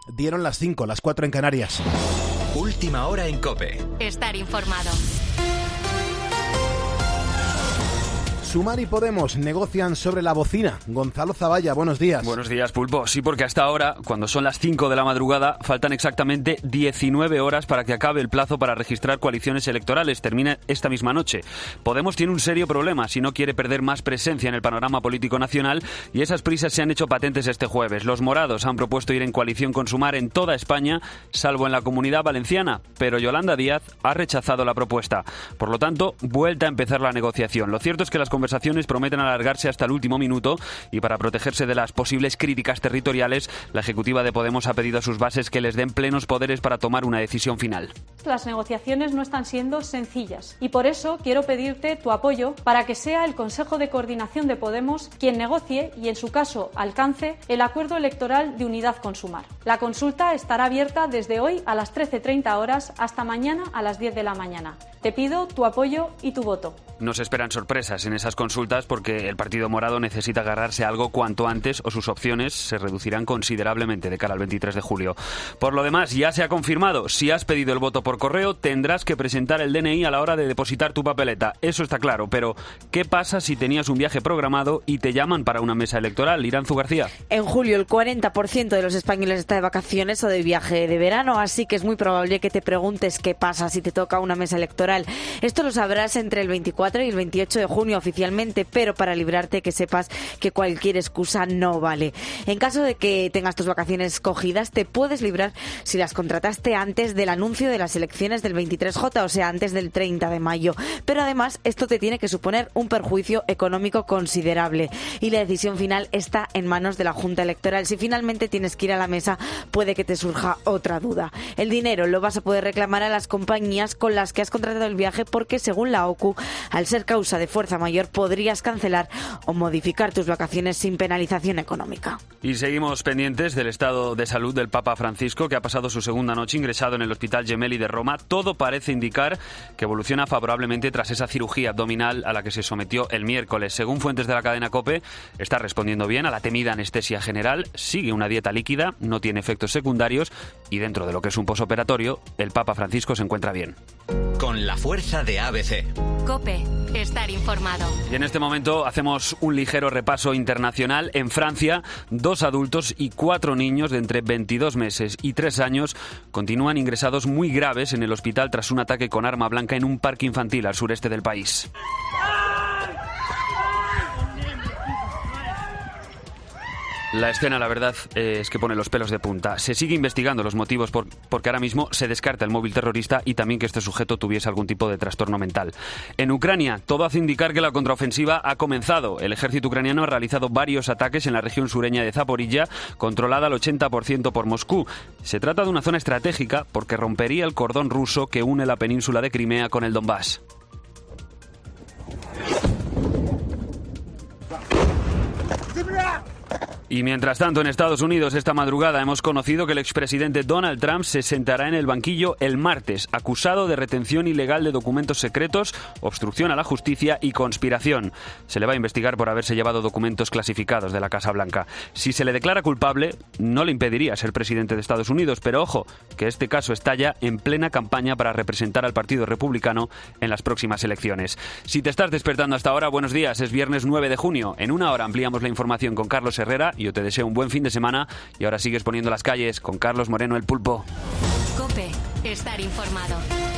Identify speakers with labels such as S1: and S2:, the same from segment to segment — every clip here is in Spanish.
S1: Dieron las 5, las 4 en Canarias.
S2: Última hora en COPE.
S3: Estar informado.
S1: Sumar y Podemos negocian sobre la bocina. Gonzalo Zavalla, buenos días.
S4: Buenos días, Pulpo. Sí, porque hasta ahora, cuando son las 5 de la madrugada, faltan exactamente 19 horas para que acabe el plazo para registrar coaliciones electorales. Termina esta misma noche. Podemos tiene un serio problema si no quiere perder más presencia en el panorama político nacional, y esas prisas se han hecho patentes este jueves. Los morados han propuesto ir en coalición con Sumar en toda España, salvo en la Comunidad Valenciana, pero Yolanda Díaz ha rechazado la propuesta. Por lo tanto, vuelta a empezar la negociación. Lo cierto es que las conversaciones prometen alargarse hasta el último minuto, y para protegerse de las posibles críticas territoriales, la ejecutiva de Podemos ha pedido a sus bases que les den plenos poderes para tomar una decisión final.
S5: Las negociaciones no están siendo sencillas y por eso quiero pedirte tu apoyo para que sea el Consejo de Coordinación de Podemos quien negocie y, en su caso, alcance el acuerdo electoral de unidad con Sumar. La consulta estará abierta desde hoy a las 13:30 horas hasta mañana a las 10 de la mañana. Te pido tu apoyo y tu voto.
S4: No se esperan sorpresas en esas consultas porque el Partido Morado necesita agarrarse a algo cuanto antes o sus opciones se reducirán considerablemente de cara al 23 de julio. Por lo demás, ya se ha confirmado, si has pedido el voto por correo, tendrás que presentar el DNI a la hora de depositar tu papeleta. Eso está claro, pero ¿qué pasa si tenías un viaje programado y te llaman para una mesa electoral? Iranzu García.
S6: En julio el 40% de los españoles está de vacaciones o de viaje de verano, así que es muy probable que te preguntes qué pasa si te toca una mesa electoral. Esto lo sabrás entre el 24 y el 28 de junio oficialmente, pero para librarte que sepas que cualquier excusa no vale. En caso de que tengas tus vacaciones cogidas, te puedes librar si las contrataste antes del anuncio de las elecciones del 23J, o sea, antes del 30 de mayo. Pero además, esto te tiene que suponer un perjuicio económico considerable y la decisión final está en manos de la Junta Electoral. Si finalmente tienes que ir a la mesa, puede que te surja otra duda. El dinero lo vas a poder reclamar a las compañías con las que has contratado el viaje porque, según la OCU, al ser causa de fuerza mayor, podrías cancelar o modificar tus vacaciones sin penalización económica.
S4: Y seguimos pendientes del estado de salud del Papa Francisco, que ha pasado su segunda noche ingresado en el Hospital Gemelli de Roma. Todo parece indicar que evoluciona favorablemente tras esa cirugía abdominal a la que se sometió el miércoles. Según fuentes de la cadena COPE, está respondiendo bien a la temida anestesia general, sigue una dieta líquida, no tiene efectos secundarios y, dentro de lo que es un posoperatorio, el Papa Francisco se encuentra bien.
S2: Con la fuerza de ABC.
S3: COPE. Estar informado.
S4: Y en este momento hacemos un ligero repaso internacional. En Francia, 2 adultos y 4 niños de entre 22 meses y 3 años continúan ingresados muy graves en el hospital tras un ataque con arma blanca en un parque infantil al sureste del país. La escena, la verdad, es que pone los pelos de punta. Se sigue investigando los motivos porque ahora mismo se descarta el móvil terrorista y también que este sujeto tuviese algún tipo de trastorno mental. En Ucrania, todo hace indicar que la contraofensiva ha comenzado. El ejército ucraniano ha realizado varios ataques en la región sureña de Zaporilla, controlada al 80% por Moscú. Se trata de una zona estratégica porque rompería el cordón ruso que une la península de Crimea con el Donbass. Y mientras tanto, en Estados Unidos, esta madrugada hemos conocido que el expresidente Donald Trump se sentará en el banquillo el martes, acusado de retención ilegal de documentos secretos, obstrucción a la justicia y conspiración. Se le va a investigar por haberse llevado documentos clasificados de la Casa Blanca. Si se le declara culpable, no le impediría ser presidente de Estados Unidos, pero ojo, que este caso está ya en plena campaña para representar al Partido Republicano en las próximas elecciones. Si te estás despertando hasta ahora, buenos días, es viernes 9 de junio. En una hora ampliamos la información con Carlos Herrera. Yo te deseo un buen fin de semana y ahora sigues poniendo las calles con Carlos Moreno, el Pulpo.
S3: COPE. Estar informado.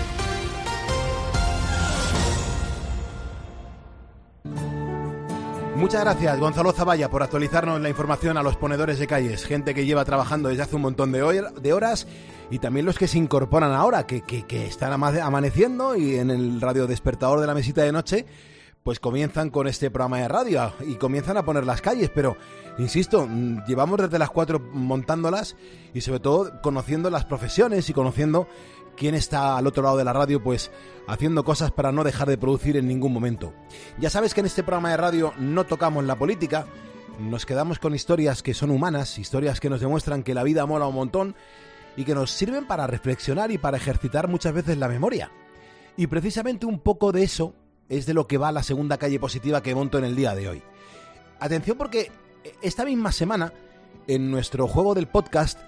S1: Muchas gracias, Gonzalo Zavalla, por actualizarnos la información a los ponedores de calles. Gente que lleva trabajando desde hace un montón de horas y también los que se incorporan ahora, que están amaneciendo y en el radio despertador de la mesita de noche pues comienzan con este programa de radio y comienzan a poner las calles, pero insisto, llevamos desde las 4 montándolas y sobre todo conociendo las profesiones y conociendo quién está al otro lado de la radio, pues haciendo cosas para no dejar de producir en ningún momento. Ya sabes que en este programa de radio no tocamos la política, nos quedamos con historias que son humanas, historias que nos demuestran que la vida mola un montón y que nos sirven para reflexionar y para ejercitar muchas veces la memoria. Y precisamente un poco de eso es de lo que va la segunda calle positiva que monto en el día de hoy. Atención, porque esta misma semana, en nuestro juego del podcast,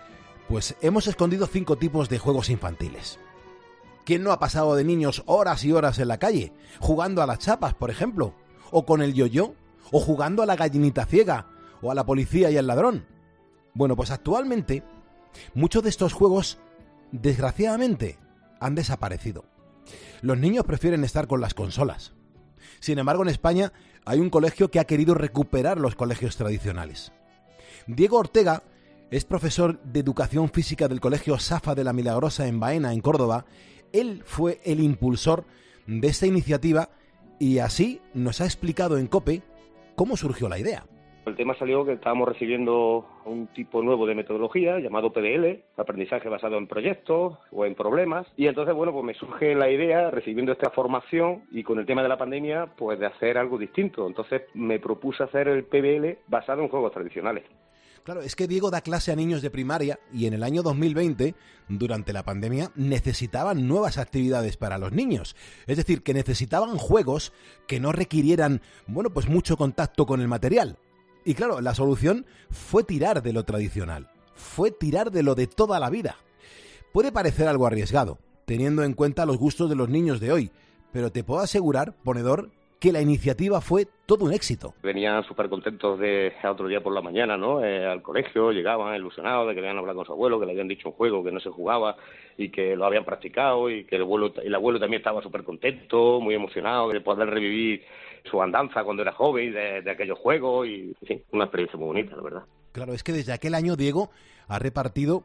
S1: Pues hemos escondido 5 tipos de juegos infantiles. ¿Quién no ha pasado de niños horas y horas en la calle, jugando a las chapas, por ejemplo? ¿O con el yo-yo? ¿O jugando a la gallinita ciega? ¿O a la policía y al ladrón? Bueno, pues actualmente, muchos de estos juegos, desgraciadamente, han desaparecido. Los niños prefieren estar con las consolas. Sin embargo, en España hay un colegio que ha querido recuperar los colegios tradicionales. Diego Ortega es profesor de Educación Física del Colegio Safa de la Milagrosa en Baena, en Córdoba. Él fue el impulsor de esta iniciativa y así nos ha explicado en COPE cómo surgió la idea.
S7: El tema salió que estábamos recibiendo un tipo nuevo de metodología llamado PBL, aprendizaje basado en proyectos o en problemas, y entonces, bueno, pues me surge la idea, recibiendo esta formación y con el tema de la pandemia, pues de hacer algo distinto. Entonces me propuse hacer el PBL basado en juegos tradicionales.
S1: Claro, es que Diego da clase a niños de primaria y en el año 2020, durante la pandemia, necesitaban nuevas actividades para los niños. Es decir, que necesitaban juegos que no requirieran, bueno, pues mucho contacto con el material. Y claro, la solución fue tirar de lo tradicional, fue tirar de lo de toda la vida. Puede parecer algo arriesgado, teniendo en cuenta los gustos de los niños de hoy, pero te puedo asegurar, ponedor, que la iniciativa fue todo un éxito.
S7: Venían súper contentos de otro día por la mañana, ¿no? Al colegio, llegaban ilusionados de que habían hablado con su abuelo, que le habían dicho un juego que no se jugaba y que lo habían practicado, y que el abuelo también estaba súper contento, muy emocionado de poder revivir su andanza cuando era joven de aquellos juegos, y sí, una experiencia muy bonita, la verdad.
S1: Claro, es que desde aquel año Diego ha repetido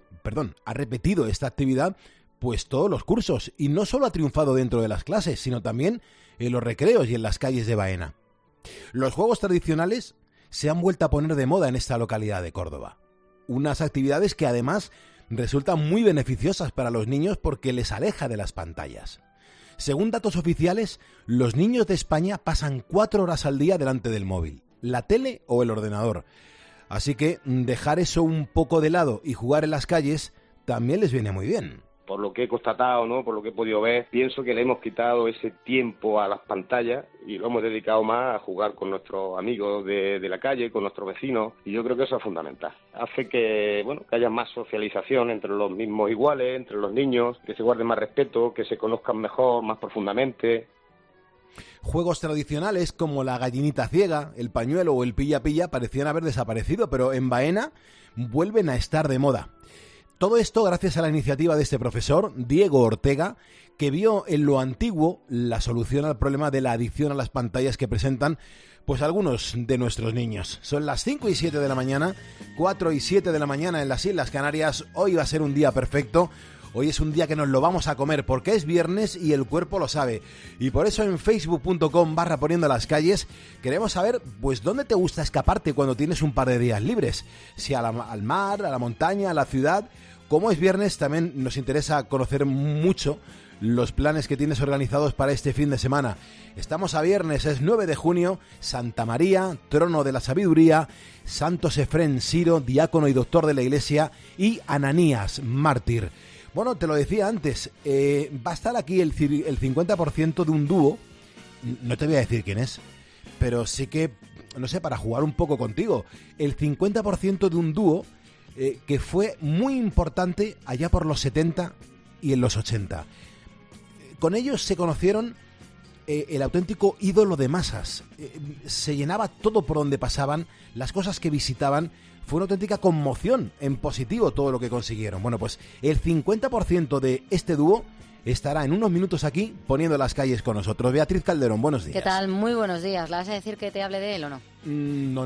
S1: esta actividad pues todos los cursos, y no solo ha triunfado dentro de las clases, sino también en los recreos y en las calles de Baena. Los juegos tradicionales se han vuelto a poner de moda en esta localidad de Córdoba. Unas actividades que además resultan muy beneficiosas para los niños porque les aleja de las pantallas. Según datos oficiales, los niños de España pasan 4 horas al día delante del móvil, la tele o el ordenador. Así que dejar eso un poco de lado y jugar en las calles también les viene muy bien.
S7: Por lo que he constatado, ¿no? Por lo que he podido ver, pienso que le hemos quitado ese tiempo a las pantallas y lo hemos dedicado más a jugar con nuestros amigos de la calle, con nuestros vecinos, y yo creo que eso es fundamental. Hace que, bueno, que haya más socialización entre los mismos iguales, entre los niños, que se guarde más respeto, que se conozcan mejor, más profundamente.
S1: Juegos tradicionales como la gallinita ciega, el pañuelo o el pilla-pilla parecían haber desaparecido, pero en Baena vuelven a estar de moda. Todo esto gracias a la iniciativa de este profesor, Diego Ortega, que vio en lo antiguo la solución al problema de la adicción a las pantallas que presentan pues algunos de nuestros niños. Son las 5 y 7 de la mañana, 4 y 7 de la mañana en las Islas Canarias. Hoy va a ser un día perfecto. Hoy es un día que nos lo vamos a comer porque es viernes y el cuerpo lo sabe. Y por eso en facebook.com/poniendo las calles queremos saber pues dónde te gusta escaparte cuando tienes un par de días libres. Si al mar, a la montaña, a la ciudad. Como es viernes, también nos interesa conocer mucho los planes que tienes organizados para este fin de semana. Estamos a viernes, es 9 de junio, Santa María, trono de la sabiduría, Santos Efrén Siro, diácono y doctor de la Iglesia, y Ananías, mártir. Bueno, te lo decía antes, va a estar aquí el 50% de un dúo, no te voy a decir quién es, pero sí que, no sé, para jugar un poco contigo, el 50% de un dúo que fue muy importante allá por los 70 y en los 80. Con ellos se conocieron el auténtico ídolo de masas. Se llenaba todo por donde pasaban, las cosas que visitaban. Fue una auténtica conmoción en positivo todo lo que consiguieron. Bueno, pues el 50% de este dúo estará en unos minutos aquí poniendo las calles con nosotros. Beatriz Calderón, buenos días.
S8: ¿Qué tal? Muy buenos días. ¿Le vas a decir que te hable de él o no?
S1: No.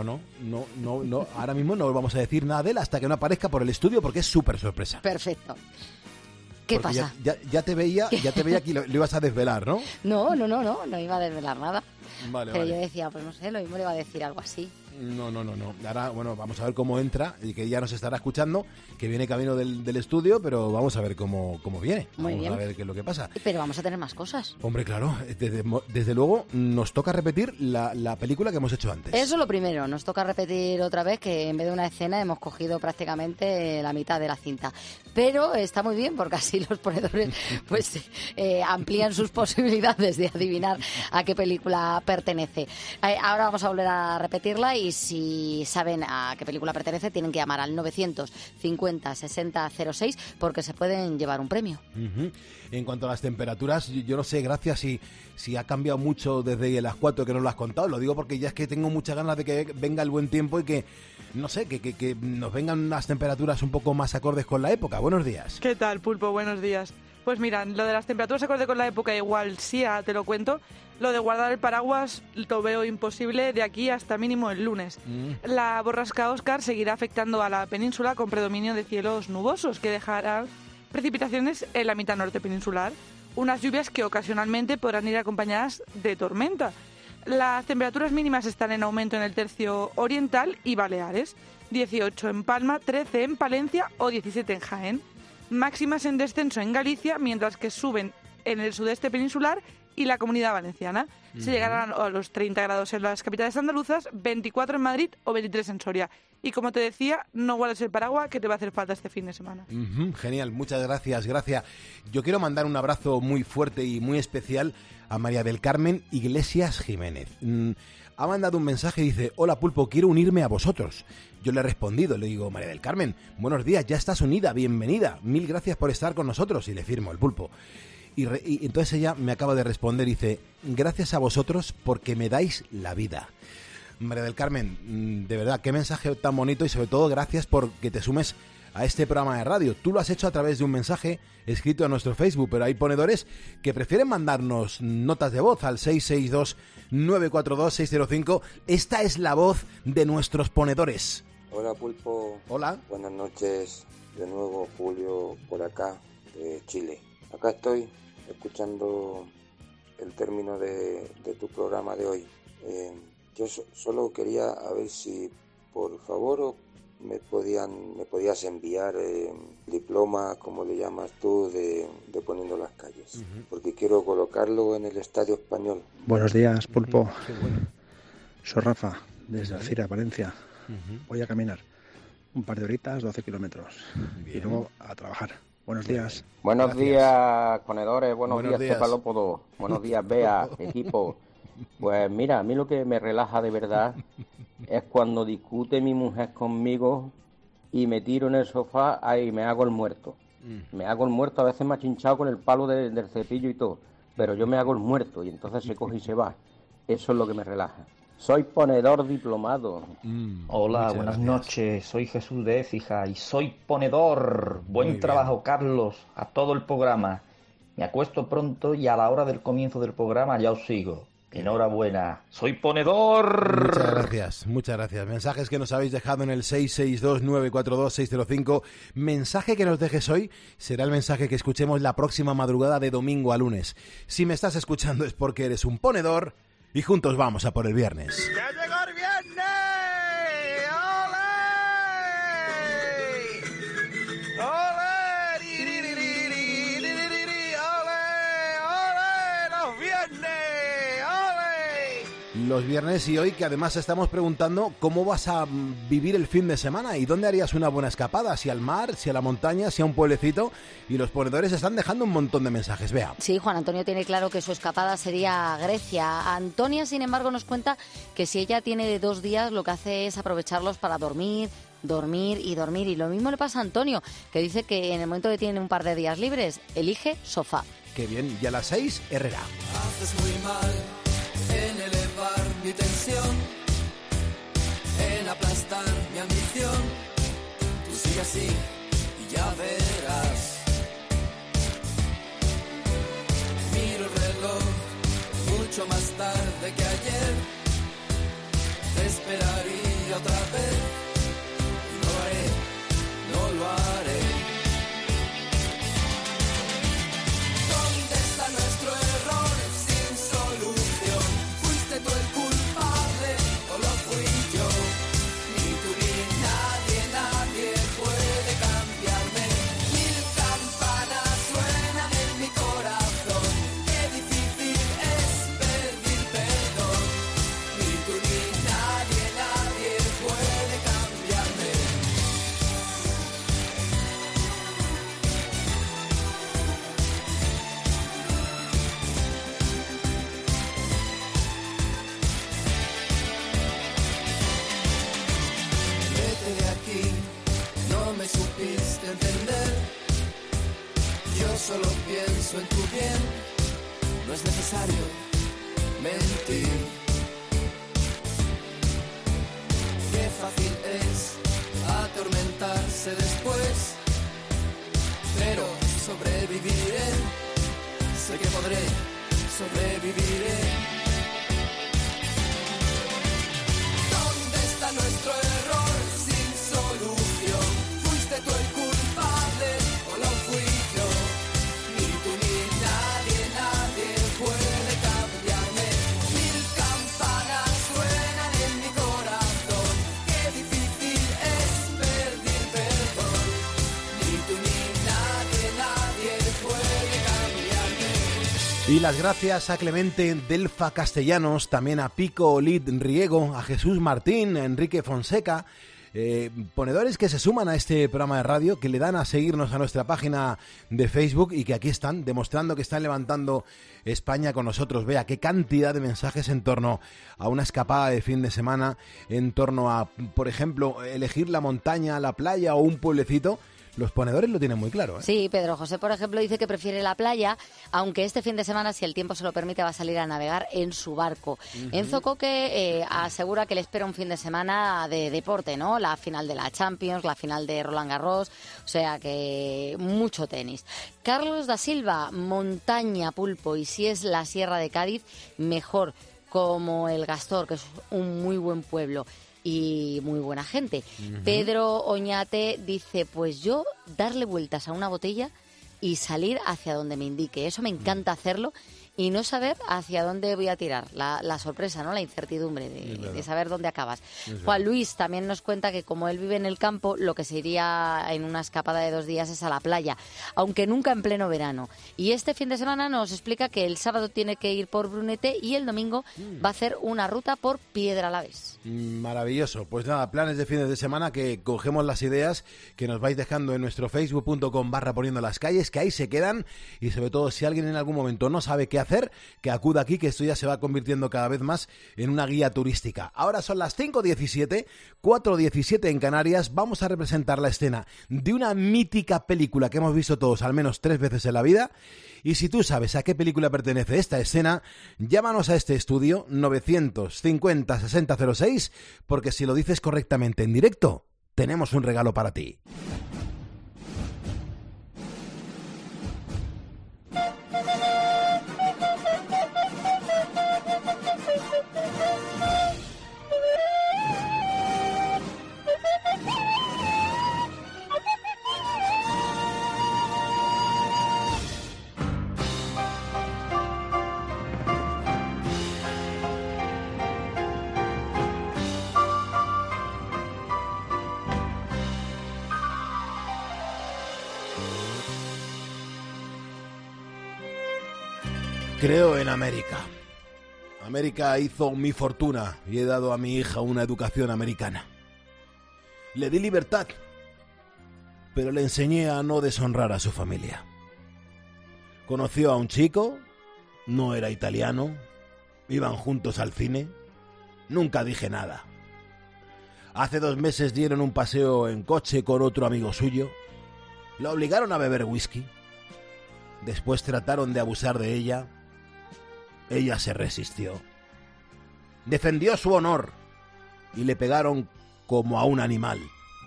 S1: Ahora mismo no vamos a decir nada de él hasta que no aparezca por el estudio porque es súper sorpresa.
S8: Perfecto. ¿Qué
S1: porque
S8: pasa?
S1: Ya te veía que lo ibas a desvelar, ¿no?
S8: No iba a desvelar nada.
S1: Vale.
S8: Yo decía, pues no sé, lo mismo le iba a decir algo así.
S1: No. Ahora, bueno, vamos a ver cómo entra y que ya nos estará escuchando, que viene camino del estudio, pero vamos a ver cómo viene.
S8: Muy bien.
S1: Vamos a ver qué es lo que pasa.
S8: Pero vamos a tener más cosas.
S1: Hombre, claro, desde luego nos toca repetir la película que hemos hecho antes.
S8: Eso es lo primero, nos toca repetir otra vez que en vez de una escena hemos cogido prácticamente la mitad de la cinta. Pero está muy bien porque así los ponedores pues amplían sus posibilidades de adivinar a qué película pertenece. Ahora vamos a volver a repetirla y y si saben a qué película pertenece tienen que llamar al 950 60 06 porque se pueden llevar un premio.
S1: En cuanto a las temperaturas, yo no sé, gracias, si ha cambiado mucho desde las 4 que nos lo has contado. Lo digo porque ya es que tengo muchas ganas de que venga el buen tiempo y que, no sé, que nos vengan unas temperaturas un poco más acordes con la época. Buenos días.
S9: ¿Qué tal, Pulpo? Buenos días. Pues mira, lo de las temperaturas acorde con la época igual sí, te lo cuento. Lo de guardar el paraguas lo veo imposible de aquí hasta mínimo el lunes. La borrasca Óscar seguirá afectando a la península con predominio de cielos nubosos que dejarán precipitaciones en la mitad norte peninsular. Unas lluvias que ocasionalmente podrán ir acompañadas de tormenta. Las temperaturas mínimas están en aumento en el tercio oriental y Baleares. 18 en Palma, 13 en Palencia o 17 en Jaén. Máximas en descenso en Galicia, mientras que suben en el sudeste peninsular y la Comunidad Valenciana. Se llegarán a los 30 grados en las capitales andaluzas, 24 en Madrid o 23 en Soria. Y como te decía, no guardes el paraguas que te va a hacer falta este fin de semana.
S1: Genial, muchas gracias, gracias. Yo quiero mandar un abrazo muy fuerte y muy especial a María del Carmen Iglesias Jiménez. Ha mandado un mensaje y dice: hola Pulpo, quiero unirme a vosotros. Yo le he respondido, le digo: María del Carmen, buenos días, ya estás unida, bienvenida, mil gracias por estar con nosotros, y le firmo el Pulpo. Y entonces ella me acaba de responder y dice: gracias a vosotros porque me dais la vida. María del Carmen, de verdad, qué mensaje tan bonito, y sobre todo gracias por que te sumes a este programa de radio. Tú lo has hecho a través de un mensaje escrito a nuestro Facebook, pero hay ponedores que prefieren mandarnos notas de voz al 662-942-605. Esta es la voz de nuestros ponedores.
S10: Hola Pulpo.
S1: Hola.
S10: Buenas noches, de nuevo Julio por acá, de Chile. Acá estoy escuchando el término de tu programa de hoy. Yo solo quería a ver si por favor me podías enviar diploma, como le llamas tú, de Poniendo las Calles, porque quiero colocarlo en el Estadio Español.
S11: Buenos días, Pulpo. Soy Rafa, desde Alcira, Valencia. Voy a caminar un par de horitas, 12 kilómetros, y luego a trabajar. Buenos días.
S12: Buenos días, ponedores. Buenos días, cefalópodos. Buenos días, Bea, equipo. Pues mira, a mí lo que me relaja de verdad es cuando discute mi mujer conmigo y me tiro en el sofá y me hago el muerto. Me hago el muerto, a veces me ha chinchado con el palo del cepillo y todo, pero yo me hago el muerto y entonces se coge y se va. Eso es lo que me relaja. Soy ponedor diplomado.
S13: Hola, buenas noches. Soy Jesús de Écija y soy ponedor. Buen trabajo, Carlos, a todo el programa. Me acuesto pronto y a la hora del comienzo del programa ya os sigo. Enhorabuena, soy ponedor.
S1: Muchas gracias. Mensajes que nos habéis dejado en el 662-942-605. Mensaje que nos dejes hoy será el mensaje que escuchemos la próxima madrugada de domingo a lunes. Si me estás escuchando es porque eres un ponedor y juntos vamos a por el viernes.
S14: ¡Ya llegó el viernes! ¡Ole! ¡Ole! ¡Los viernes!
S1: Los viernes, y hoy que además estamos preguntando cómo vas a vivir el fin de semana y dónde harías una buena escapada, si al mar, si a la montaña, si a un pueblecito, y los ponedores están dejando un montón de mensajes. Vea.
S8: Sí, Juan Antonio tiene claro que su escapada sería Grecia. Antonia, sin embargo, nos cuenta que si ella tiene 2 días, lo que hace es aprovecharlos para dormir. Y lo mismo le pasa a Antonio, que dice que en el momento que tiene un par de días libres, elige sofá.
S1: Qué bien, y a las 6, Herrera.
S14: Haces muy mal en elevar mi tensión, en aplastar mi ambición. Tú sigue así y ya verás. Miro el reloj mucho más tarde que ayer. Te esperaría otra vez. No lo haré. ¿Dónde está nuestro error sin solución? ¿Fuiste tú el culpable o lo fui yo? Ni tú ni nadie puede cambiarme. 1000 campanas suenan en mi corazón. Qué difícil es pedir perdón. Ni tú ni nadie puede cambiarme. supiste entender. Yo solo pienso en tu bien, no es necesario mentir. Qué fácil es atormentarse después, pero sobreviviré, sé que podré, sobreviviré. ¿Dónde está nuestro error sin solución? ¿Fuiste tú el culpable o lo fui yo? Ni tú ni nadie, nadie puede cambiarme. Mil campanas suenan en mi corazón. Qué difícil es pedir perdón. Ni tú ni nadie, nadie puede cambiarme.
S1: Y las gracias a Clemente Delfa Castellanos, también a Pico Olid Riego, a Jesús Martín, a Enrique Fonseca, ponedores que se suman a este programa de radio, que le dan a seguirnos a nuestra página de Facebook y que aquí están demostrando que están levantando España con nosotros. Vea qué cantidad de mensajes en torno a una escapada de fin de semana, en torno a, por ejemplo, elegir la montaña, la playa o un pueblecito. Los ponedores lo tienen muy claro, ¿eh?
S8: Sí, Pedro José, por ejemplo, dice que prefiere la playa, aunque este fin de semana, si el tiempo se lo permite, va a salir a navegar en su barco. Enzo Coque asegura que le espera un fin de semana de deporte, ¿no? La final de la Champions, la final de Roland Garros, o sea que mucho tenis. Carlos da Silva, montaña, pulpo, y si es la Sierra de Cádiz, mejor, como el Gastor, que es un muy buen pueblo y muy buena gente. Pedro Oñate dice, pues yo darle vueltas a una botella y salir hacia donde me indique. Eso me encanta hacerlo y no saber hacia dónde voy a tirar. La sorpresa, ¿no? La incertidumbre de saber dónde acabas. Juan Luis también nos cuenta que como él vive en el campo, lo que se iría en una escapada de 2 días es a la playa, aunque nunca en pleno verano. Y este fin de semana nos explica que el sábado tiene que ir por Brunete y el domingo va a hacer una ruta por Piedralabés.
S1: Maravilloso. Pues nada, planes de fines de semana, que cogemos las ideas que nos vais dejando en nuestro facebook.com/poniendo las calles, que ahí se quedan, y sobre todo si alguien en algún momento no sabe qué hacer, que acuda aquí, que esto ya se va convirtiendo cada vez más en una guía turística. Ahora son las 5:17, 4:17 en Canarias. Vamos a representar la escena de una mítica película que hemos visto todos al menos 3 veces en la vida. Y si tú sabes a qué película pertenece esta escena, llámanos a este estudio 950-6006, porque si lo dices correctamente en directo, tenemos un regalo para ti. Creo en América. América hizo mi fortuna y he dado a mi hija una educación americana. Le di libertad, pero le enseñé a no deshonrar a su familia. Conoció a un chico, no era italiano, iban juntos al cine, nunca dije nada. Hace 2 meses dieron un paseo en coche con otro amigo suyo, la obligaron a beber whisky, después trataron de abusar de ella. Ella se resistió. Defendió su honor y le pegaron como a un animal.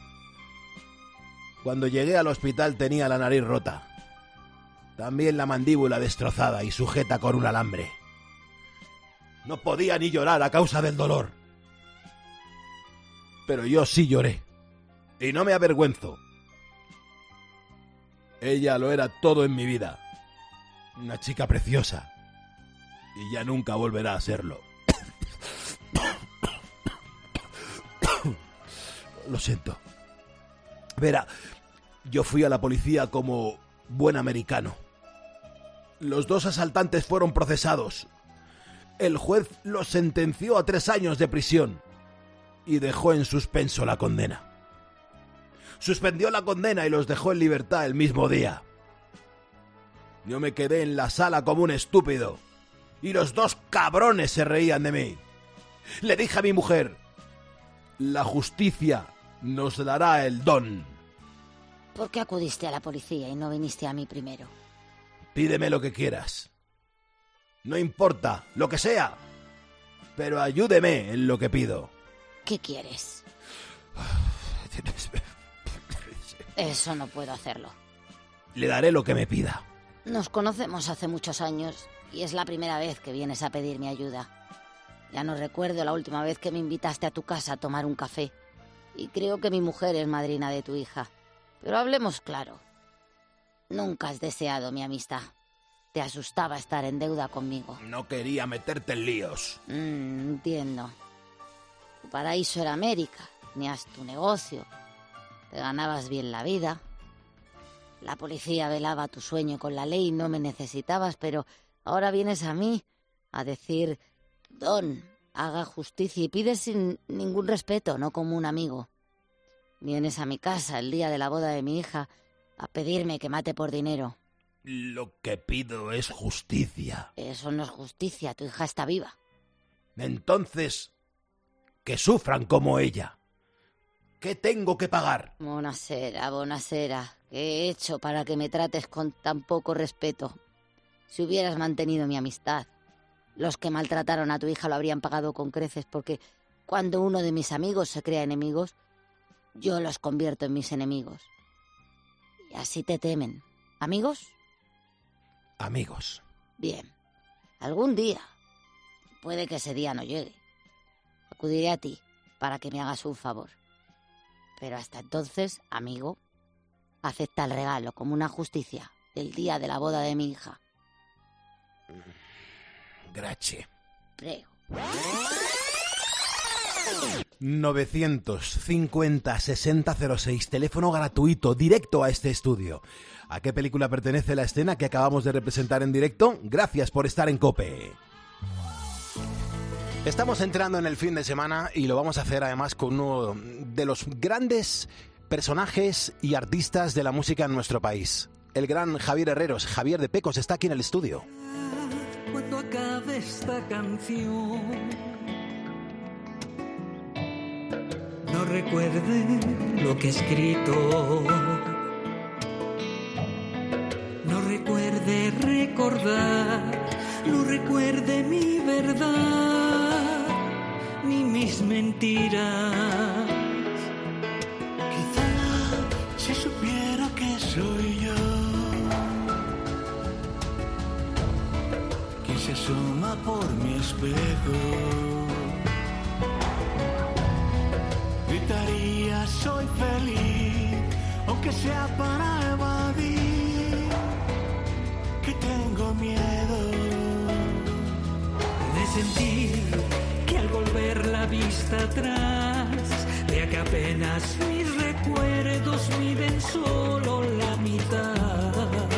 S1: Cuando llegué al hospital tenía la nariz rota. También la mandíbula destrozada y sujeta con un alambre. No podía ni llorar a causa del dolor. Pero yo sí lloré. Y no me avergüenzo. Ella lo era todo en mi vida. Una chica preciosa. Y ya nunca volverá a serlo. Lo siento. Verá, yo fui a la policía como buen americano. Los 2 asaltantes fueron procesados. El juez los sentenció a 3 años de prisión y dejó en suspenso la condena. Suspendió la condena y los dejó en libertad el mismo día. Yo me quedé en la sala como un estúpido. Y los 2 cabrones se reían de mí. Le dije a mi mujer, la justicia nos dará el don.
S8: ¿Por qué acudiste a la policía y no viniste a mí primero?
S1: Pídeme lo que quieras. No importa, lo que sea. Pero ayúdeme en lo que pido.
S8: ¿Qué quieres? Eso no puedo hacerlo.
S1: Le daré lo que me pida.
S8: Nos conocemos hace muchos años y es la primera vez que vienes a pedir mi ayuda. Ya no recuerdo la última vez que me invitaste a tu casa a tomar un café. Y creo que mi mujer es madrina de tu hija. Pero hablemos claro. Nunca has deseado mi amistad. Te asustaba estar en deuda conmigo.
S1: No quería meterte en líos.
S8: Entiendo. Tu paraíso era América. Tenías tu negocio. Te ganabas bien la vida. La policía velaba tu sueño con la ley y no me necesitabas, pero ahora vienes a mí a decir: Don, haga justicia, y pides sin ningún respeto, no como un amigo. Vienes a mi casa el día de la boda de mi hija a pedirme que mate por dinero.
S1: Lo que pido es justicia.
S8: Eso no es justicia, tu hija está viva.
S1: Entonces, que sufran como ella. ¿Qué tengo que pagar?
S8: Bonasera, ¿qué he hecho para que me trates con tan poco respeto? Si hubieras mantenido mi amistad, los que maltrataron a tu hija lo habrían pagado con creces, porque cuando uno de mis amigos se crea enemigos, yo los convierto en mis enemigos. Y así te temen. ¿Amigos?
S1: Amigos.
S8: Bien. Algún día, puede que ese día no llegue, acudiré a ti para que me hagas un favor. Pero hasta entonces, amigo, acepta el regalo como una justicia el día de la boda de mi hija.
S1: Grazie.
S8: Prego.
S1: 950-6006, teléfono gratuito, directo a este estudio. ¿A qué película pertenece la escena que acabamos de representar en directo? Gracias por estar en COPE. Estamos entrando en el fin de semana y lo vamos a hacer además con uno de los grandes personajes y artistas de la música en nuestro país. El gran Javier Herreros. Javier de Pecos está aquí en el estudio.
S15: Cuando acabe esta canción, no recuerde lo que he escrito, no recuerde recordar, no recuerde mi verdad, ni mis mentiras. Quizá si supiera que soy yo quien se asoma por mi espejo, gritaría soy feliz, aunque sea para evadir que tengo miedo de sentir que al volver la vista atrás vea que apenas mis recuerdos miden solo la mitad.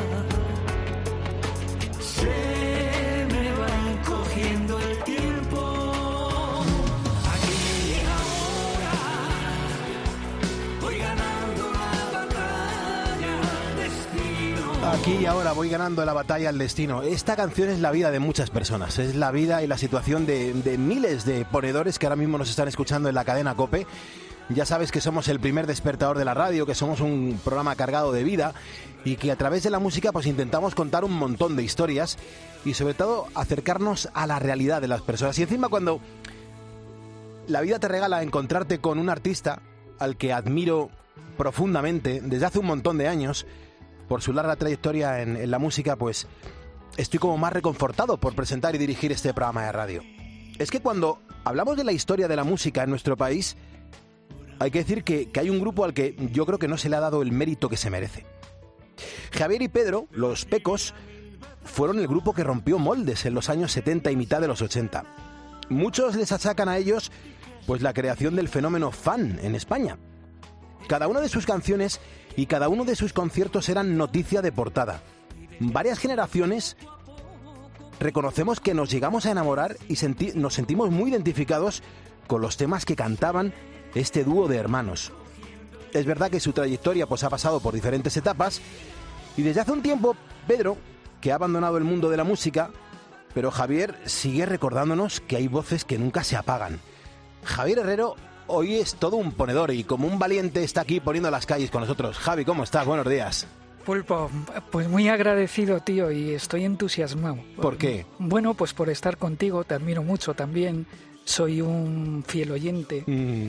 S15: Se me va encogiendo el tiempo. Aquí y ahora voy ganando la batalla al destino.
S1: Aquí y ahora voy ganando la batalla al destino. Esta canción es la vida de muchas personas. Es la vida y la situación de miles de ponedores que ahora mismo nos están escuchando en la cadena COPE. Ya sabes que somos el primer despertador de la radio, que somos un programa cargado de vida y que a través de la música pues intentamos contar un montón de historias y sobre todo acercarnos a la realidad de las personas. Y encima cuando la vida te regala encontrarte con un artista al que admiro profundamente desde hace un montón de años por su larga trayectoria en la música, pues estoy como más reconfortado por presentar y dirigir este programa de radio. Es que cuando hablamos de la historia de la música en nuestro país, hay que decir que hay un grupo al que yo creo que no se le ha dado el mérito que se merece. Javier y Pedro, los Pecos, fueron el grupo que rompió moldes en los años 70 y mitad de los 80. Muchos les achacan a ellos pues la creación del fenómeno fan en España. Cada una de sus canciones y cada uno de sus conciertos eran noticia de portada. Varias generaciones reconocemos que nos llegamos a enamorar y nos sentimos muy identificados con los temas que cantaban este dúo de hermanos. Es verdad que su trayectoria pues ha pasado por diferentes etapas y desde hace un tiempo Pedro, que ha abandonado el mundo de la música, pero Javier sigue recordándonos que hay voces que nunca se apagan. Javier Herrero hoy es todo un ponedor y como un valiente está aquí poniendo las calles con nosotros. Javi, ¿cómo estás? Buenos días.
S16: Pulpo, pues muy agradecido, tío, y estoy entusiasmado.
S1: ¿Por qué?
S16: Bueno, pues por estar contigo, te admiro mucho también, soy un fiel oyente.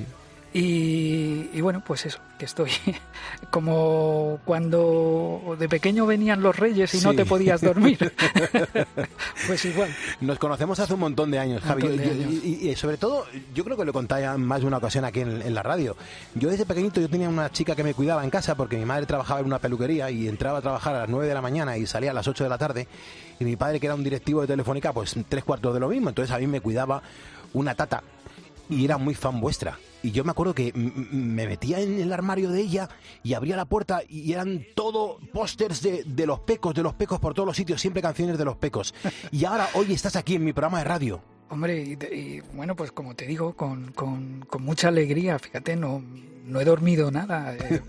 S16: Y bueno, pues eso, que estoy como cuando de pequeño venían los reyes y no te podías dormir. Pues igual.
S1: Nos conocemos hace un montón de años, Javi. Y sobre todo, yo creo que lo conté en más de una ocasión aquí en la radio. Yo desde pequeñito yo tenía una chica que me cuidaba en casa porque mi madre trabajaba en una peluquería y entraba a trabajar a las 9 de la mañana y salía a las 8 de la tarde. Y mi padre, que era un directivo de Telefónica, pues 3/4 de lo mismo. Entonces a mí me cuidaba una tata y era muy fan vuestra. Y yo me acuerdo que me metía en el armario de ella y abría la puerta y eran todo pósters de los Pecos por todos los sitios, siempre canciones de los Pecos. Y ahora, hoy estás aquí en mi programa de radio.
S16: Hombre, y bueno, pues como te digo, con mucha alegría, fíjate, no he dormido nada.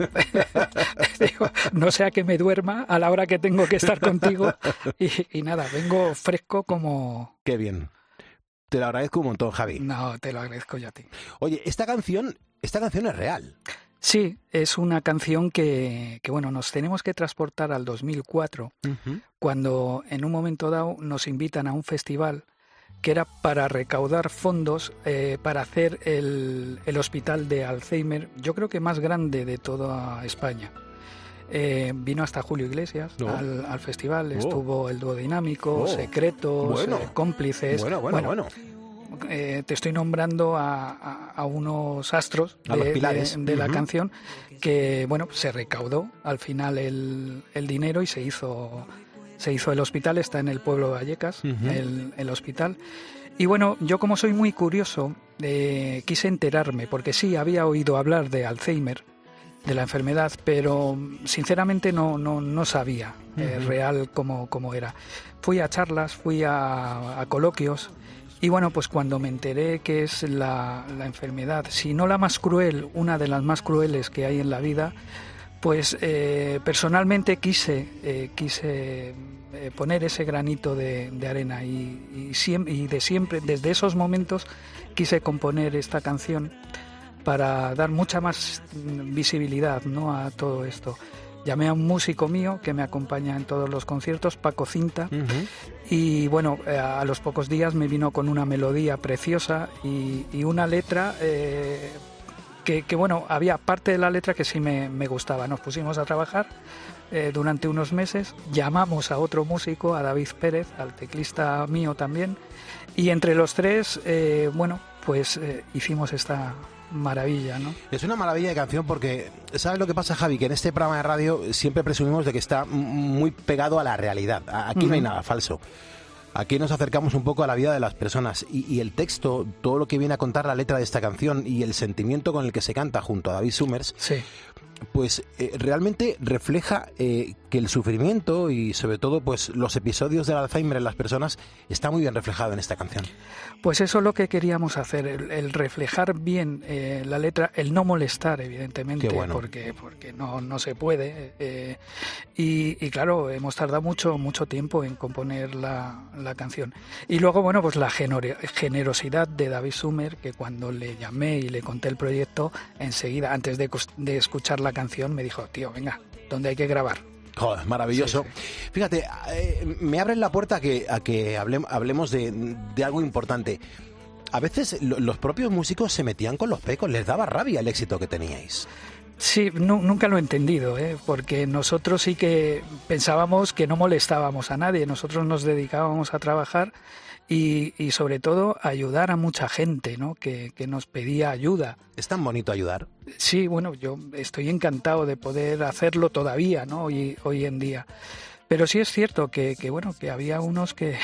S16: Digo, no sea que me duerma a la hora que tengo que estar contigo y nada, vengo fresco como...
S1: Qué bien. Te lo agradezco un montón, Javi.
S16: No, te lo agradezco yo a ti.
S1: Oye, esta canción es real.
S16: Sí, es una canción que bueno, nos tenemos que transportar al 2004, cuando en un momento dado nos invitan a un festival que era para recaudar fondos para hacer el hospital de Alzheimer, yo creo que más grande de toda España. Vino hasta Julio Iglesias al festival, estuvo el Dúo Dinámico, Secretos, Cómplices. Bueno. Te estoy nombrando a unos astros de la canción que, bueno, se recaudó al final el dinero y se hizo el hospital, está en el pueblo de Vallecas, el hospital. Y bueno, yo como soy muy curioso, quise enterarme, porque sí, había oído hablar de Alzheimer, de la enfermedad, pero sinceramente no sabía real cómo era. Fui a charlas, fui a coloquios y bueno, pues cuando me enteré que es la enfermedad, si no la más cruel, una de las más crueles que hay en la vida, pues personalmente quise poner ese granito de arena y de siempre, desde esos momentos, quise componer esta canción para dar mucha más visibilidad, ¿no?, a todo esto. Llamé a un músico mío que me acompaña en todos los conciertos, Paco Cinta, y bueno, a los pocos días me vino con una melodía preciosa y una letra que bueno, había parte de la letra que sí me gustaba. Nos pusimos a trabajar durante unos meses, llamamos a otro músico, a David Pérez, al teclista mío también, y entre los tres, bueno, pues hicimos esta maravilla, ¿no?
S1: Es una maravilla de canción porque, ¿sabes lo que pasa, Javi? Que en este programa de radio siempre presumimos de que está muy pegado a la realidad. Aquí no hay nada falso. Aquí nos acercamos un poco a la vida de las personas y el texto, todo lo que viene a contar la letra de esta canción y el sentimiento con el que se canta junto a David Summers, pues realmente refleja que el sufrimiento y sobre todo pues los episodios del Alzheimer en las personas está muy bien reflejado en esta canción.
S16: Pues eso es lo que queríamos hacer, el reflejar bien la letra, el no molestar evidentemente, porque no se puede y claro, hemos tardado mucho tiempo en componer la canción. Y luego bueno, pues la generosidad de David Summers, que cuando le llamé y le conté el proyecto, enseguida, antes de escuchar la canción, me dijo, tío, venga, ¿dónde hay que grabar?
S1: Joder, maravilloso. Sí. Fíjate, me abren la puerta a que hablemos de algo importante. A veces los propios músicos se metían con los Pecos, les daba rabia el éxito que teníais.
S16: Sí, nunca lo he entendido, porque nosotros sí que pensábamos que no molestábamos a nadie, nosotros nos dedicábamos a trabajar y sobre todo a ayudar a mucha gente, ¿no?, que nos pedía ayuda.
S1: ¿Es tan bonito ayudar?
S16: Sí, bueno, yo estoy encantado de poder hacerlo todavía, ¿no?, hoy en día. Pero sí es cierto que había algunos que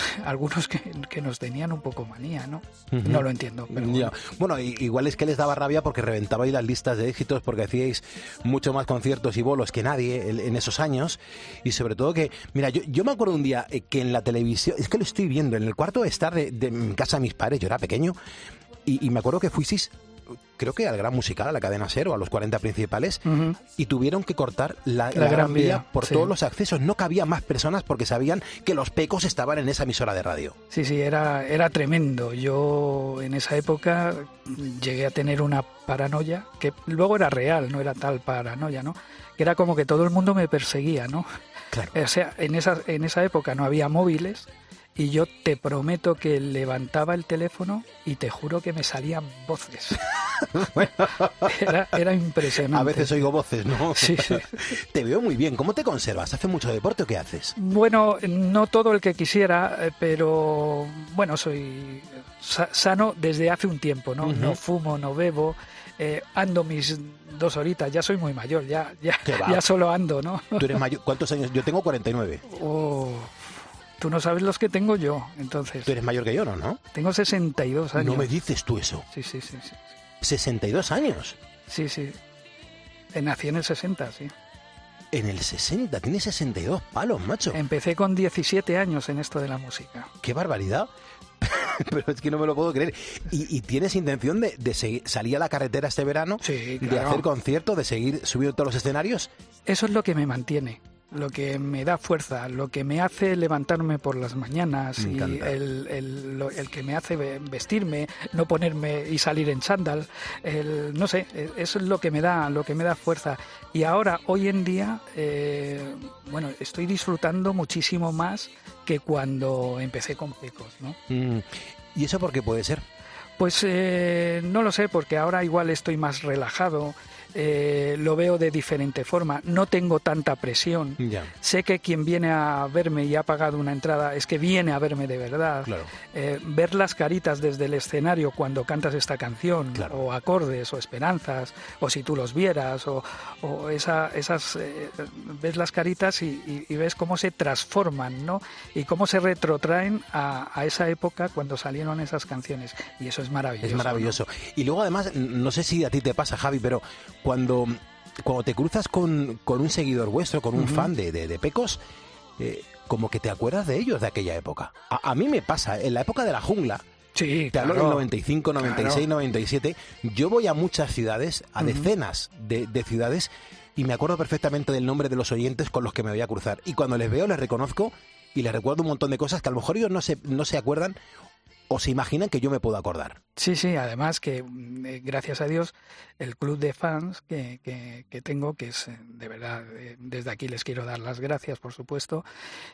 S16: nos tenían un poco manía, ¿no? No lo entiendo. Pero
S1: bueno, igual es que les daba rabia porque reventabais las listas de éxitos, porque hacíais mucho más conciertos y bolos que nadie en esos años. Y sobre todo que, mira, yo me acuerdo un día que en la televisión, es que lo estoy viendo, en el cuarto de estar de mi casa de mis padres, yo era pequeño, y me acuerdo que creo que al Gran Musical, a la cadena SER o a los 40 principales, y tuvieron que cortar la Gran Vía por todos los accesos. No cabía más personas porque sabían que los pecos estaban en esa emisora de radio.
S16: Sí, era tremendo. Yo en esa época llegué a tener una paranoia, que luego era real, no era tal paranoia, ¿no? Que era como que todo el mundo me perseguía, ¿no?
S1: Claro.
S16: O sea, en esa época no había móviles y yo te prometo que levantaba el teléfono y te juro que me salían voces. Era impresionante.
S1: A veces oigo voces, ¿no?
S16: Sí.
S1: Te veo muy bien. ¿Cómo te conservas? ¿Haces mucho deporte o qué haces?
S16: Bueno, no todo el que quisiera, pero bueno, soy sano desde hace un tiempo, ¿no? No fumo, no bebo. Ando mis 2 horitas, ya soy muy mayor, ya solo ando, ¿no?
S1: ¿Tú eres mayor? ¿Cuántos años? Yo tengo 49.
S16: Tú no sabes los que tengo yo, entonces.
S1: Tú eres mayor que yo, ¿no?
S16: Tengo 62 años.
S1: No me dices tú eso.
S16: Sí.
S1: 62 años.
S16: Sí. Nací en el 60, sí.
S1: En el 60, tienes 62 palos, macho.
S16: Empecé con 17 años en esto de la música.
S1: ¡Qué barbaridad! Pero es que no me lo puedo creer. ¿Y tienes intención de seguir, salir a la carretera este verano?
S16: Sí, claro.
S1: ¿De hacer conciertos, de seguir subiendo todos los escenarios?
S16: Eso es lo que me mantiene, lo que me da fuerza, lo que me hace levantarme por las mañanas y el que me hace vestirme, no ponerme y salir en chándal, no sé, eso es lo que me da fuerza. Y ahora, hoy en día, bueno, estoy disfrutando muchísimo más que cuando empecé con Pecos, ¿no?
S1: ¿Y eso por qué puede ser?
S16: Pues no lo sé, porque ahora igual estoy más relajado. Lo veo de diferente forma, no tengo tanta presión.
S1: Ya.
S16: Sé que quien viene a verme y ha pagado una entrada es que viene a verme de verdad.
S1: Claro.
S16: Ver las caritas desde el escenario cuando cantas esta canción, claro, o acordes o esperanzas, o si tú los vieras, o esas ves las caritas y ves cómo se transforman, ¿no? Y cómo se retrotraen a esa época cuando salieron esas canciones, y eso es maravilloso.
S1: Es maravilloso, ¿no? Y luego además, no sé si a ti te pasa, Javi, pero cuando te cruzas con un seguidor vuestro, con un fan de Pecos, como que te acuerdas de ellos de aquella época. A mí me pasa, en la época de la jungla,
S16: sí,
S1: te hablo del 95, 96, 97, yo voy a muchas ciudades, a decenas de ciudades, y me acuerdo perfectamente del nombre de los oyentes con los que me voy a cruzar. Y cuando les veo, les reconozco y les recuerdo un montón de cosas que a lo mejor ellos no se acuerdan o se imaginan que yo me puedo acordar.
S16: Sí, además que gracias a Dios el club de fans que tengo, que es de verdad, desde aquí les quiero dar las gracias, por supuesto,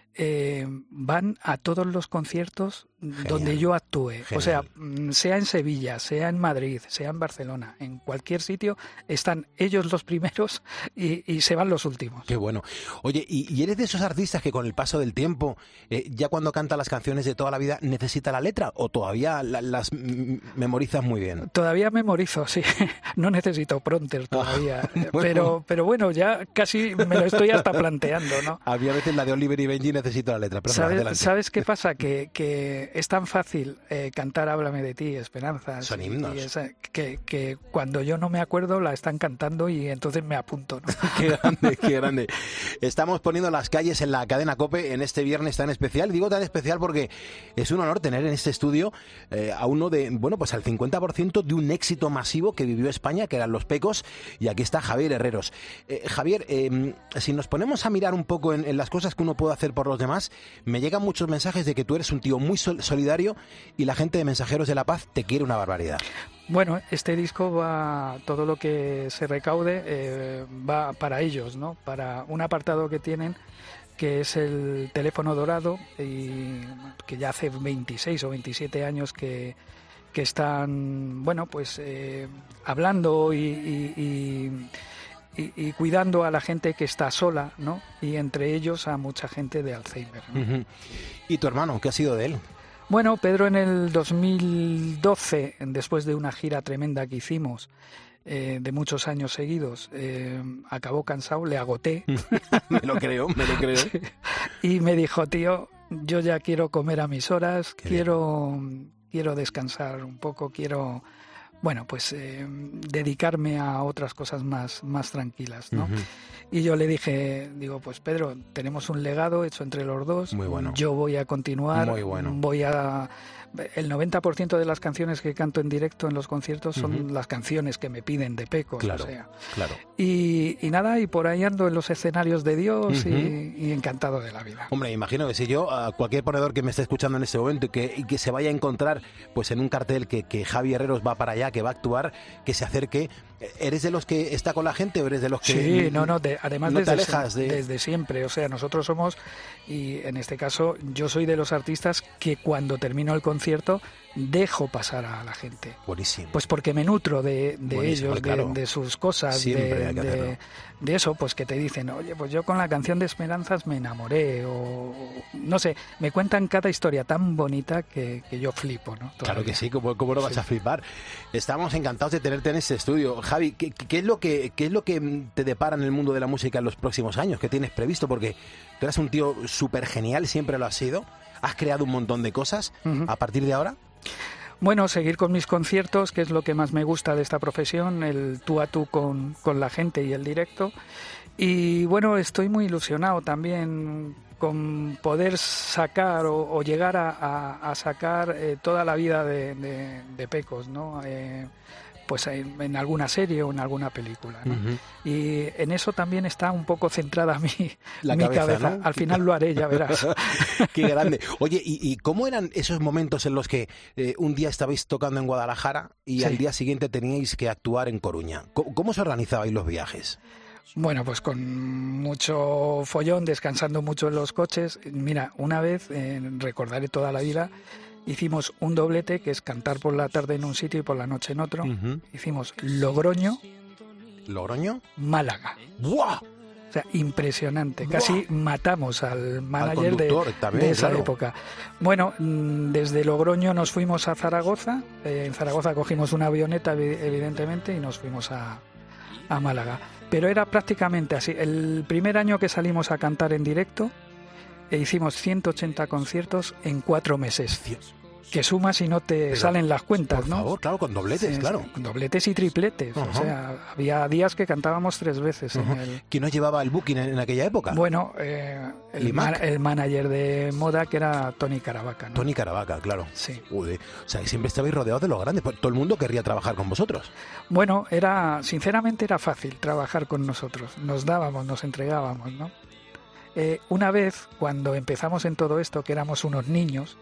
S16: van a todos los conciertos. Genial. Donde yo actúe. Genial. O sea, sea en Sevilla, sea en Madrid, sea en Barcelona, en cualquier sitio, están ellos los primeros y se van los últimos.
S1: Qué bueno. Oye, ¿y eres de esos artistas que con el paso del tiempo, ya cuando canta las canciones de toda la vida, necesita la letra o todavía las memorizas muy bien?
S16: Todavía memorizo, sí. No necesito prompter todavía. Bueno. Pero bueno, ya casi me lo estoy hasta planteando, ¿no?
S1: Había veces la de Oliver y Benji necesito la letra. Pero
S16: ¿Sabes qué pasa? Que es tan fácil cantar Háblame de ti, Esperanzas.
S1: Son himnos.
S16: Que cuando yo no me acuerdo la están cantando y entonces me apunto, ¿no?
S1: Qué grande. Estamos poniendo las calles en la cadena COPE en este viernes tan especial. Digo tan especial porque es un honor tener en este estudio a uno pues al 50% de un éxito masivo que vivió España, que eran los Pecos, y aquí está Javier Herreros. Javier, si nos ponemos a mirar un poco en las cosas que uno puede hacer por los demás, me llegan muchos mensajes de que tú eres un tío muy solidario y la gente de Mensajeros de la Paz te quiere una barbaridad.
S16: Bueno, este disco todo lo que se recaude va para ellos, ¿no? Para un apartado que tienen, que es el teléfono dorado, y que ya hace 26 o 27 años que están, hablando y cuidando a la gente que está sola, ¿no? Y entre ellos a mucha gente de Alzheimer, ¿no?
S1: ¿Y tu hermano, qué ha sido de él?
S16: Bueno, Pedro en el 2012, después de una gira tremenda que hicimos, de muchos años seguidos, acabó cansado, le agoté.
S1: Me lo creo.
S16: Sí. Y me dijo, tío, yo ya quiero comer a mis horas, quiero descansar un poco, quiero bueno, pues dedicarme a otras cosas más tranquilas, ¿no? Y yo le dije, digo, pues Pedro, tenemos un legado hecho entre los dos.
S1: Muy bueno.
S16: Yo voy a continuar.
S1: Muy bueno.
S16: El 90% de las canciones que canto en directo en los conciertos son las canciones que me piden de Pecos.
S1: Claro,
S16: o sea.
S1: claro.
S16: Y nada, y por ahí ando en los escenarios de Dios y encantado de la vida.
S1: Hombre, imagino que si yo, a cualquier ponedor que me esté escuchando en este momento y que se vaya a encontrar pues en un cartel que Javi Herreros va para allá, que va a actuar, que se acerque, ¿eres de los que está con la gente o eres de los que
S16: sí, además
S1: no te alejas
S16: desde siempre? O sea, nosotros somos, y en este caso yo soy de los artistas que cuando termino el concierto dejo pasar a la gente.
S1: Buenísimo.
S16: Pues porque me nutro de ellos,
S1: claro.
S16: de sus cosas, de eso, pues que te dicen, oye, pues yo con la canción de Esperanzas me enamoré, o no sé, me cuentan cada historia tan bonita que yo flipo, ¿no? Todavía.
S1: Claro que sí, ¿cómo no vas a flipar? Estamos encantados de tenerte en este estudio. Javi, ¿qué es lo que te depara en el mundo de la música en los próximos años? ¿Qué tienes previsto? Porque tú eres un tío súper genial, siempre lo has sido. Has creado un montón de cosas. ¿A partir de ahora?
S16: Bueno, seguir con mis conciertos, que es lo que más me gusta de esta profesión, el tú a tú con la gente y el directo. Y bueno, estoy muy ilusionado también con poder sacar o llegar a sacar toda la vida de Pecos, ¿no? Pues en alguna serie o en alguna película, ¿no? Y en eso también está un poco centrada mi cabeza. ¿No? Al final lo haré, ya verás.
S1: Qué grande. Oye, ¿y cómo eran esos momentos en los que un día estabais tocando en Guadalajara y al día siguiente teníais que actuar en Coruña? ¿Cómo se organizabais los viajes?
S16: Bueno, pues con mucho follón, descansando mucho en los coches. Mira, una vez, recordaré toda la vida, hicimos un doblete, que es cantar por la tarde en un sitio y por la noche en otro. Hicimos Logroño.
S1: ¿Logroño?
S16: Málaga.
S1: ¡Buah!
S16: O sea, impresionante. ¡Buah! Casi matamos al manager
S1: también,
S16: de esa época. Bueno, desde Logroño nos fuimos a Zaragoza. En Zaragoza cogimos una avioneta, evidentemente, y nos fuimos a Málaga. Pero era prácticamente así. El primer año que salimos a cantar en directo, hicimos 180 conciertos en 4 meses. Dios. Que sumas y no te salen las cuentas,
S1: por
S16: ¿no?
S1: Por favor, claro, con dobletes, claro.
S16: Con dobletes y tripletes. O sea, había días que cantábamos 3 veces.
S1: ¿Quién nos llevaba el booking en aquella época?
S16: Bueno, el manager de moda, que era Tony Caravaca, ¿no?
S1: Tony Caravaca, claro.
S16: Sí.
S1: O sea, siempre estabais rodeados de los grandes. Todo el mundo querría trabajar con vosotros.
S16: Bueno, sinceramente era fácil trabajar con nosotros. Nos dábamos, nos entregábamos, ¿no? Una vez, cuando empezamos en todo esto, que éramos unos niños,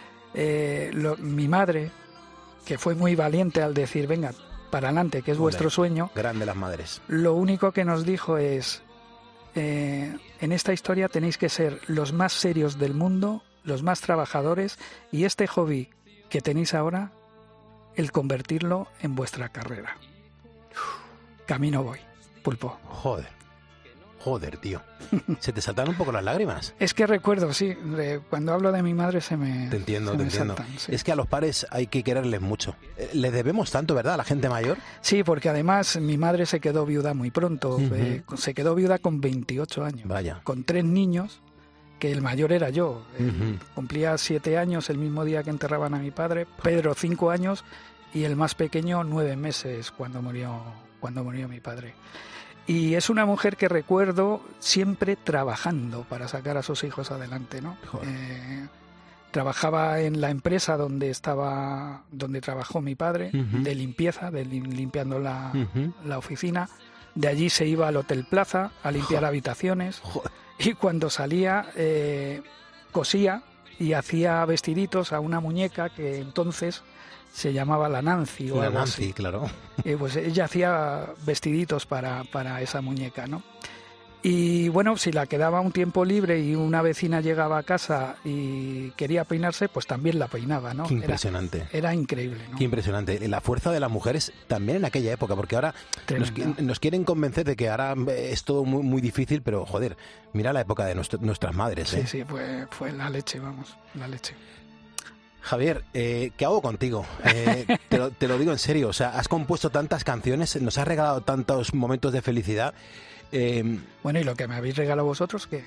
S16: mi madre, que fue muy valiente al decir, venga, para adelante, que es vuestro sueño.
S1: Grande las madres.
S16: Lo único que nos dijo es, en esta historia tenéis que ser los más serios del mundo, los más trabajadores, y este hobby que tenéis ahora, el convertirlo en vuestra carrera. Camino voy, Pulpo.
S1: Joder, tío. ¿Se te saltaron un poco las lágrimas?
S16: Es que recuerdo, sí. Cuando hablo de mi madre se me...
S1: Te entiendo.
S16: Saltan, sí.
S1: Es que a los padres hay que quererles mucho. ¿Les debemos tanto, verdad, a la gente mayor?
S16: Sí, porque además mi madre se quedó viuda muy pronto. Se quedó viuda con 28 años.
S1: Vaya.
S16: Con 3 niños, que el mayor era yo. Cumplía 7 años el mismo día que enterraban a mi padre. Pedro 5 años y el más pequeño 9 meses cuando murió mi padre. Y es una mujer que recuerdo siempre trabajando para sacar a sus hijos adelante, ¿no? Trabajaba en la empresa donde trabajó mi padre, de limpieza, limpiando la oficina. De allí se iba al Hotel Plaza a limpiar habitaciones. Y cuando salía, cosía y hacía vestiditos a una muñeca que entonces se llamaba la Nancy o algo así.
S1: Claro.
S16: Pues ella hacía vestiditos para esa muñeca, ¿no? Y bueno, si la quedaba un tiempo libre y una vecina llegaba a casa y quería peinarse, pues también la peinaba, ¿no?
S1: Qué impresionante.
S16: Era increíble, ¿no?
S1: Qué impresionante. La fuerza de las mujeres también en aquella época, porque ahora nos quieren convencer de que ahora es todo muy, muy difícil, pero joder, mira la época de nuestras madres, ¿eh?
S16: Sí, fue la leche, vamos, la leche.
S1: Javier, ¿qué hago contigo? Te lo digo en serio, o sea, has compuesto tantas canciones, nos has regalado tantos momentos de felicidad.
S16: Bueno, ¿y lo que me habéis regalado vosotros qué?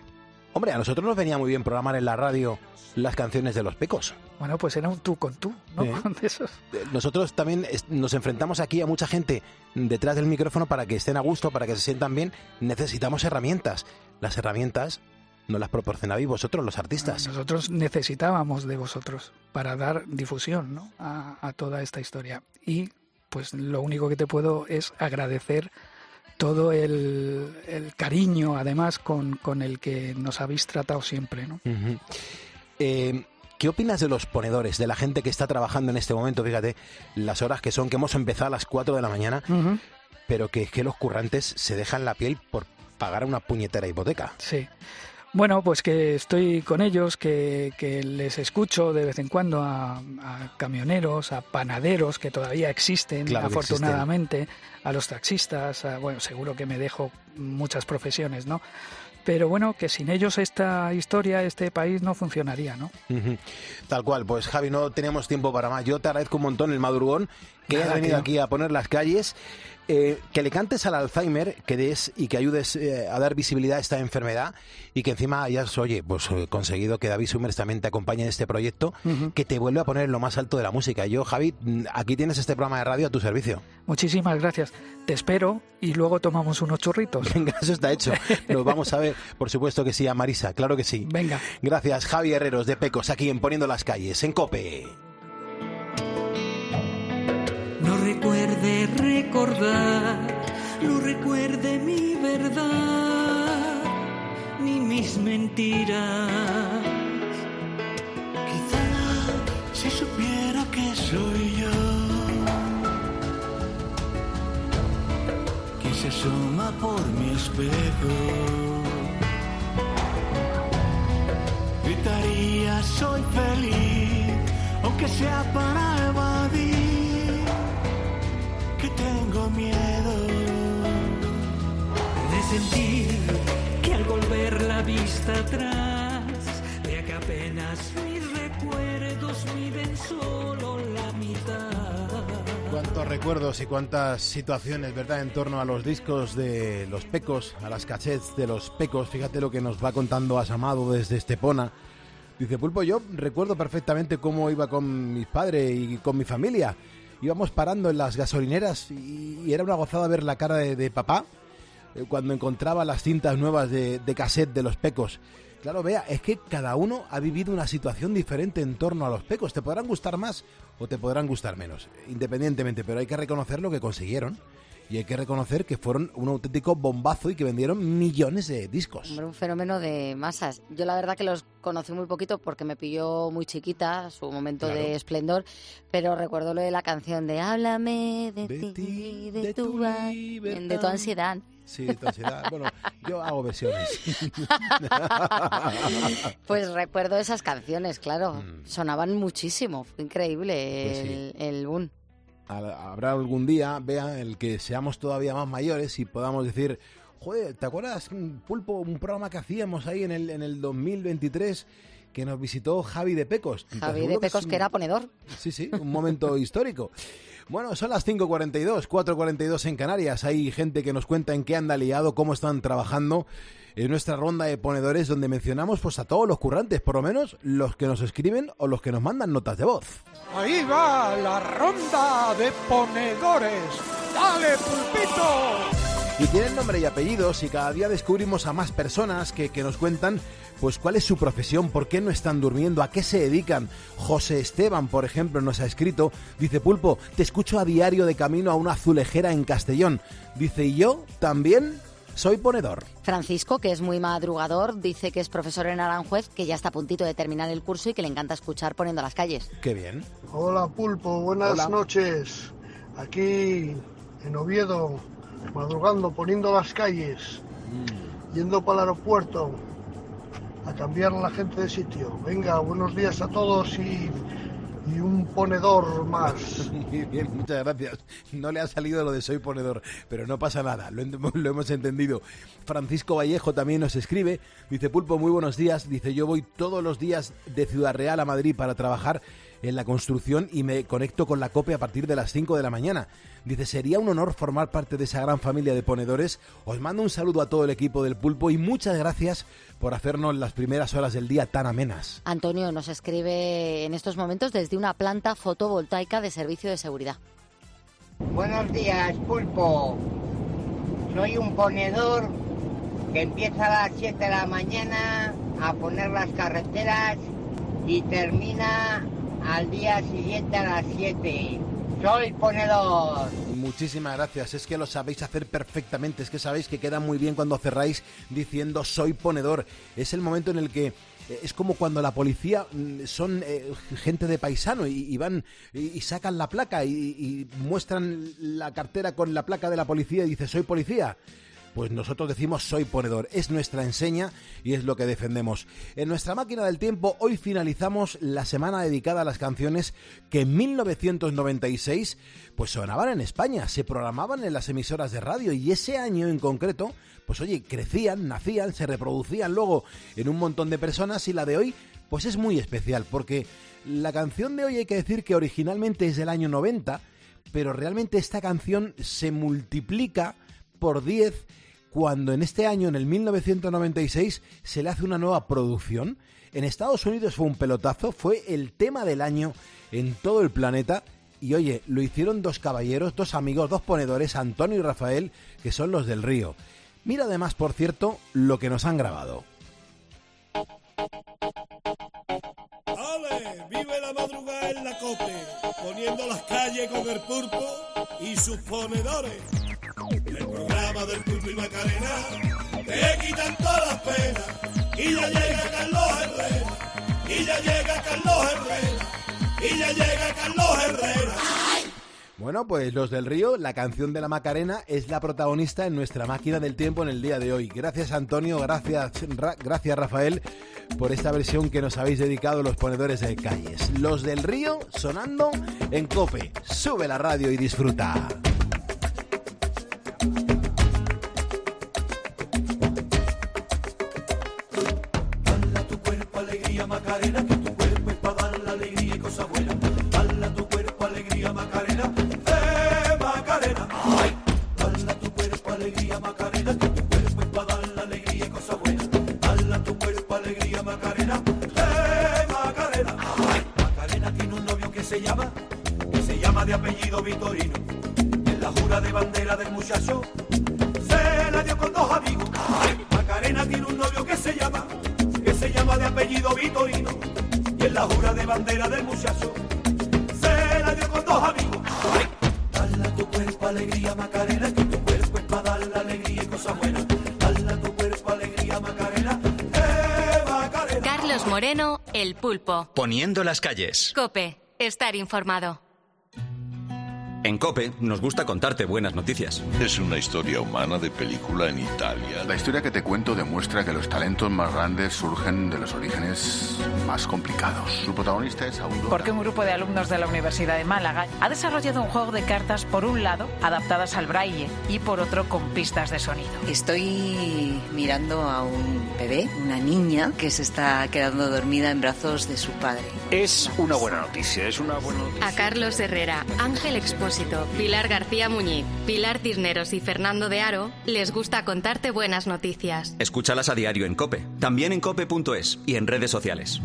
S1: Hombre, a nosotros nos venía muy bien programar en la radio las canciones de los Pecos.
S16: Bueno, pues era un tú con tú, ¿no? De esos.
S1: Nosotros también nos enfrentamos aquí a mucha gente detrás del micrófono para que estén a gusto, para que se sientan bien. Necesitamos herramientas. Las herramientas nos las proporcionabais vosotros, los artistas.
S16: Nosotros necesitábamos de vosotros para dar difusión, ¿no? a toda esta historia. Y pues lo único que te puedo es agradecer todo el cariño, además, con el que nos habéis tratado siempre, ¿no?
S1: Uh-huh. ¿Qué opinas de los ponedores, de la gente que está trabajando en este momento? Fíjate, las horas que hemos empezado a las 4 de la mañana, uh-huh. Pero que es que los currantes se dejan la piel por pagar una puñetera hipoteca.
S16: Sí. Bueno, pues que estoy con ellos, que les escucho de vez en cuando a camioneros, a panaderos que todavía existen, claro, afortunadamente, a los taxistas, bueno, seguro que me dejo muchas profesiones, ¿no? Pero bueno, que sin ellos esta historia, este país no funcionaría, ¿no? Uh-huh.
S1: Tal cual, pues Javi, no tenemos tiempo para más. Yo te agradezco un montón el madrugón que has venido aquí a poner las calles. Que le cantes al Alzheimer, que des y que ayudes a dar visibilidad a esta enfermedad y que encima hayas, conseguido que David Summers también te acompañe en este proyecto, uh-huh. Que te vuelve a poner en lo más alto de la música. Yo, Javi, aquí tienes este programa de radio a tu servicio.
S16: Muchísimas gracias. Te espero y luego tomamos unos churritos.
S1: Venga, eso está hecho. Nos vamos a ver, por supuesto que sí, a Marisa, claro que sí.
S16: Venga.
S1: Gracias, Javi Herreros de Pecos, aquí en Poniendo las Calles, en COPE.
S15: No recuerde recordar, no recuerde mi verdad, ni mis mentiras.
S14: Quizá si supiera que soy yo quien se asoma por mi espejo, gritaría soy feliz, aunque sea para evadir que tengo miedo
S15: de sentir que al volver la vista atrás vea que apenas mis recuerdos miden solo la mitad.
S1: Cuántos recuerdos y cuántas situaciones, ¿verdad?, en torno a los discos de los Pecos, a las cassettes de los Pecos. Fíjate lo que nos va contando Asamado desde Estepona. Dice, Pulpo, yo recuerdo perfectamente cómo iba con mis padres y con mi familia. Íbamos parando en las gasolineras y era una gozada ver la cara de papá cuando encontraba las cintas nuevas de cassette de los Pecos. Claro, vea, es que cada uno ha vivido una situación diferente en torno a los Pecos. Te podrán gustar más o te podrán gustar menos, independientemente, pero hay que reconocer lo que consiguieron. Y hay que reconocer que fueron un auténtico bombazo y que vendieron millones de discos.
S8: Hombre, un fenómeno de masas. Yo la verdad que los conocí muy poquito porque me pilló muy chiquita, su momento de esplendor, pero recuerdo lo de la canción de Háblame de ti, de tu ansiedad.
S1: Sí, de tu ansiedad. Bueno, yo hago versiones.
S8: Pues recuerdo esas canciones, claro. Sonaban muchísimo, fue increíble pues sí. el boom.
S1: Habrá algún día, vea, el que seamos todavía más mayores y podamos decir, joder, ¿te acuerdas, Pulpo, un programa que hacíamos ahí en el 2023 que nos visitó Javi de Pecos?
S8: Javi de Pecos, que era ponedor.
S1: Sí, un momento histórico. Bueno, son las 5:42, 4:42 en Canarias. Hay gente que nos cuenta en qué anda liado, cómo están trabajando en nuestra ronda de ponedores, donde mencionamos pues a todos los currantes, por lo menos los que nos escriben o los que nos mandan notas de voz.
S17: Ahí va la ronda de ponedores. ¡Dale, Pulpito!
S1: Y tienen nombre y apellidos y cada día descubrimos a más personas que nos cuentan pues cuál es su profesión, por qué no están durmiendo, a qué se dedican. José Esteban, por ejemplo, nos ha escrito, dice, Pulpo, te escucho a diario de camino a una azulejera en Castellón. Dice, y yo también soy ponedor.
S8: Francisco, que es muy madrugador, dice que es profesor en Aranjuez, que ya está a puntito de terminar el curso y que le encanta escuchar Poniendo las Calles.
S1: Qué bien.
S18: Hola, Pulpo, buenas noches. Aquí en Oviedo, madrugando, poniendo las calles, yendo para el aeropuerto a cambiar a la gente de sitio. Venga, buenos días a todos y un ponedor más.
S1: Bien, muchas gracias. No le ha salido lo de soy ponedor, pero no pasa nada, lo hemos entendido. Francisco Vallejo también nos escribe, dice, Pulpo, muy buenos días, dice, yo voy todos los días de Ciudad Real a Madrid para trabajar en la construcción y me conecto con la COPE a partir de las 5 de la mañana. Dice, sería un honor formar parte de esa gran familia de ponedores. Os mando un saludo a todo el equipo del Pulpo y muchas gracias por hacernos las primeras horas del día tan amenas.
S8: Antonio nos escribe en estos momentos desde una planta fotovoltaica de servicio de seguridad.
S19: Buenos días, Pulpo. Soy un ponedor que empieza a las 7 de la mañana a poner las carreteras y termina al día siguiente a las 7. Soy ponedor.
S1: Muchísimas gracias, es que lo sabéis hacer perfectamente, es que sabéis que queda muy bien cuando cerráis diciendo soy ponedor. Es el momento en el que es como cuando la policía son gente de paisano y van y sacan la placa y muestran la cartera con la placa de la policía y dice soy policía. Pues nosotros decimos soy ponedor, es nuestra enseña y es lo que defendemos. En nuestra máquina del tiempo hoy finalizamos la semana dedicada a las canciones que en 1996 pues sonaban en España, se programaban en las emisoras de radio y ese año en concreto, pues oye, crecían, nacían, se reproducían luego en un montón de personas y la de hoy pues es muy especial porque la canción de hoy hay que decir que originalmente es del año 90, pero realmente esta canción se multiplica por 10 cuando en este año, en el 1996, se le hace una nueva producción. En Estados Unidos fue un pelotazo, fue el tema del año en todo el planeta. Y oye, lo hicieron dos caballeros, dos amigos, dos ponedores, Antonio y Rafael, que son los del Río. Mira además, por cierto, lo que nos han grabado.
S20: ¡Ale! ¡Vive la madrugada en la COPE! Poniendo las calles con el Pulpo y sus ponedores. El programa del Pulpo y Macarena te quitan todas las penas. Y ya llega Carlos Herrera. Y ya llega Carlos Herrera. Y ya llega Carlos Herrera.
S1: Bueno, pues los del Río, la canción de la Macarena es la protagonista en nuestra máquina del tiempo en el día de hoy. Gracias Antonio, gracias Rafael por esta versión que nos habéis dedicado los ponedores de calles. Los del Río sonando en COPE. Sube la radio y disfruta.
S20: Dale tu cuerpo alegría Macarena, que tu cuerpo es para dar la alegría y cosas buenas. Dale tu cuerpo alegría Macarena. Macarena, ay. Dale tu cuerpo alegría Macarena, que tu cuerpo es para dar la alegría y cosas buenas. Dale tu cuerpo alegría Macarena, Macarena, ay. Macarena tiene un novio que se llama de apellido Vitorino. En la jura de bandera del muchacho se la dio con dos amigos. Ay. Macarena tiene un novio que se llama de apellido Vitorino. Y en la jura de bandera del muchacho se la dio con dos amigos. Ay. Dale a tu cuerpo alegría Macarena, que tu cuerpo es para dar la alegría y cosas buenas. Dale a tu cuerpo alegría Macarena, Macarena.
S3: Carlos Moreno, El Pulpo.
S2: Poniendo las calles.
S3: COPE, estar informado.
S2: En COPE nos gusta contarte buenas noticias.
S21: Es una historia humana de película en Italia. La historia que te cuento demuestra que los talentos más grandes surgen de los orígenes más complicados. Su protagonista es Aurora.
S22: Porque un grupo de alumnos de la Universidad de Málaga ha desarrollado un juego de cartas, por un lado, adaptadas al braille y por otro, con pistas de sonido.
S23: Estoy mirando a un bebé, una niña, que se está quedando dormida en brazos de su padre.
S24: Es una buena noticia,
S3: A Carlos Herrera, Ángel Expósito, Pilar García Muñiz, Pilar Cisneros y Fernando de Aro les gusta contarte buenas noticias.
S2: Escúchalas a diario en COPE, también en cope.es y en redes sociales.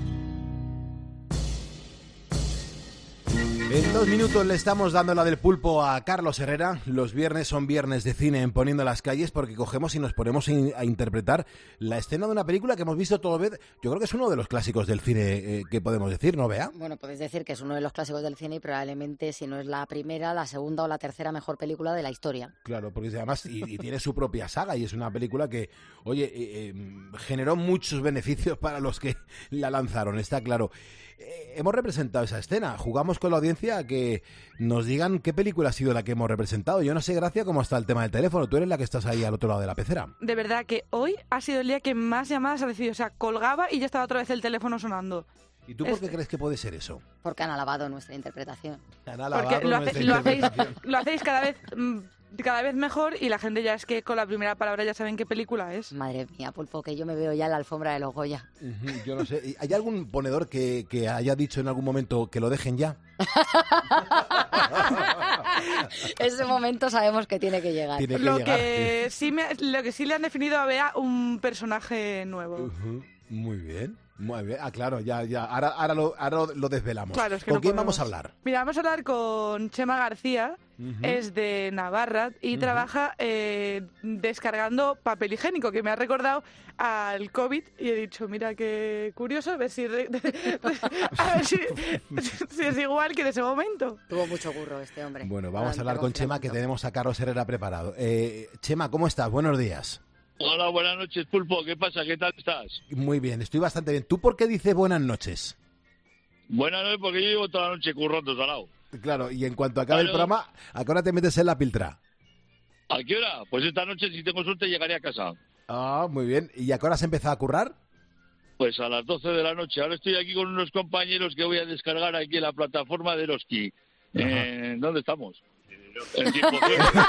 S1: En 2 minutos le estamos dando la del Pulpo a Carlos Herrera. Los viernes son viernes de cine en Poniendo las Calles porque cogemos y nos ponemos a interpretar la escena de una película que hemos visto todo vez. Yo creo que es uno de los clásicos del cine que podemos decir, ¿no, Bea?
S8: Bueno, podéis decir que es uno de los clásicos del cine y probablemente, si no es la primera, la segunda o la tercera mejor película de la historia.
S1: Claro, porque además y tiene su propia saga y es una película que, oye, generó muchos beneficios para los que la lanzaron, está claro. Hemos representado esa escena, jugamos con la audiencia a que nos digan qué película ha sido la que hemos representado. Yo no sé, Gracia, cómo está el tema del teléfono, tú eres la que estás ahí al otro lado de la pecera.
S9: De verdad que hoy ha sido el día que más llamadas ha recibido, o sea, colgaba y ya estaba otra vez el teléfono sonando.
S1: ¿Y tú por qué crees que puede ser eso?
S8: Porque han alabado nuestra interpretación.
S9: Porque lo hacéis cada vez cada vez mejor y la gente ya es que con la primera palabra ya saben qué película es.
S8: Madre mía, Pulpo, que yo me veo ya en la alfombra de los Goya.
S1: Yo no sé. ¿Hay algún ponedor que haya dicho en algún momento que lo dejen ya?
S8: Ese momento sabemos que tiene que llegar.
S9: Lo que sí le han definido a Bea un personaje nuevo.
S1: Muy bien. Muy bien. Ah, claro, ya. Ahora lo desvelamos.
S9: Claro, es que
S1: ¿Con
S9: no
S1: quién
S9: podemos.
S1: vamos a hablar?
S9: Mira, vamos a hablar con Chema García, es de Navarra y trabaja descargando papel higiénico, que me ha recordado al COVID y he dicho, mira qué curioso, a ver si es igual que en ese momento.
S8: Tuvo mucho curro este hombre.
S1: Bueno, vamos a hablar con Chema, que tenemos a Carlos Herrera preparado. Chema, ¿cómo estás? Buenos días.
S4: Hola, buenas noches, Pulpo. ¿Qué pasa? ¿Qué tal estás?
S1: Muy bien, estoy bastante bien. ¿Tú por qué dices buenas noches?
S4: Buenas noches, porque yo llevo toda la noche currando, salado.
S1: Claro, y en cuanto acabe el programa, ¿a qué hora te metes en la piltra?
S4: ¿A qué hora? Pues esta noche, si tengo suerte, llegaré a casa.
S1: Ah, muy bien. ¿Y a qué hora has empezado a currar?
S4: Pues a las 12 de la noche. Ahora estoy aquí con unos compañeros que voy a descargar aquí en la plataforma de Eroski. ¿Dónde estamos? En tiempo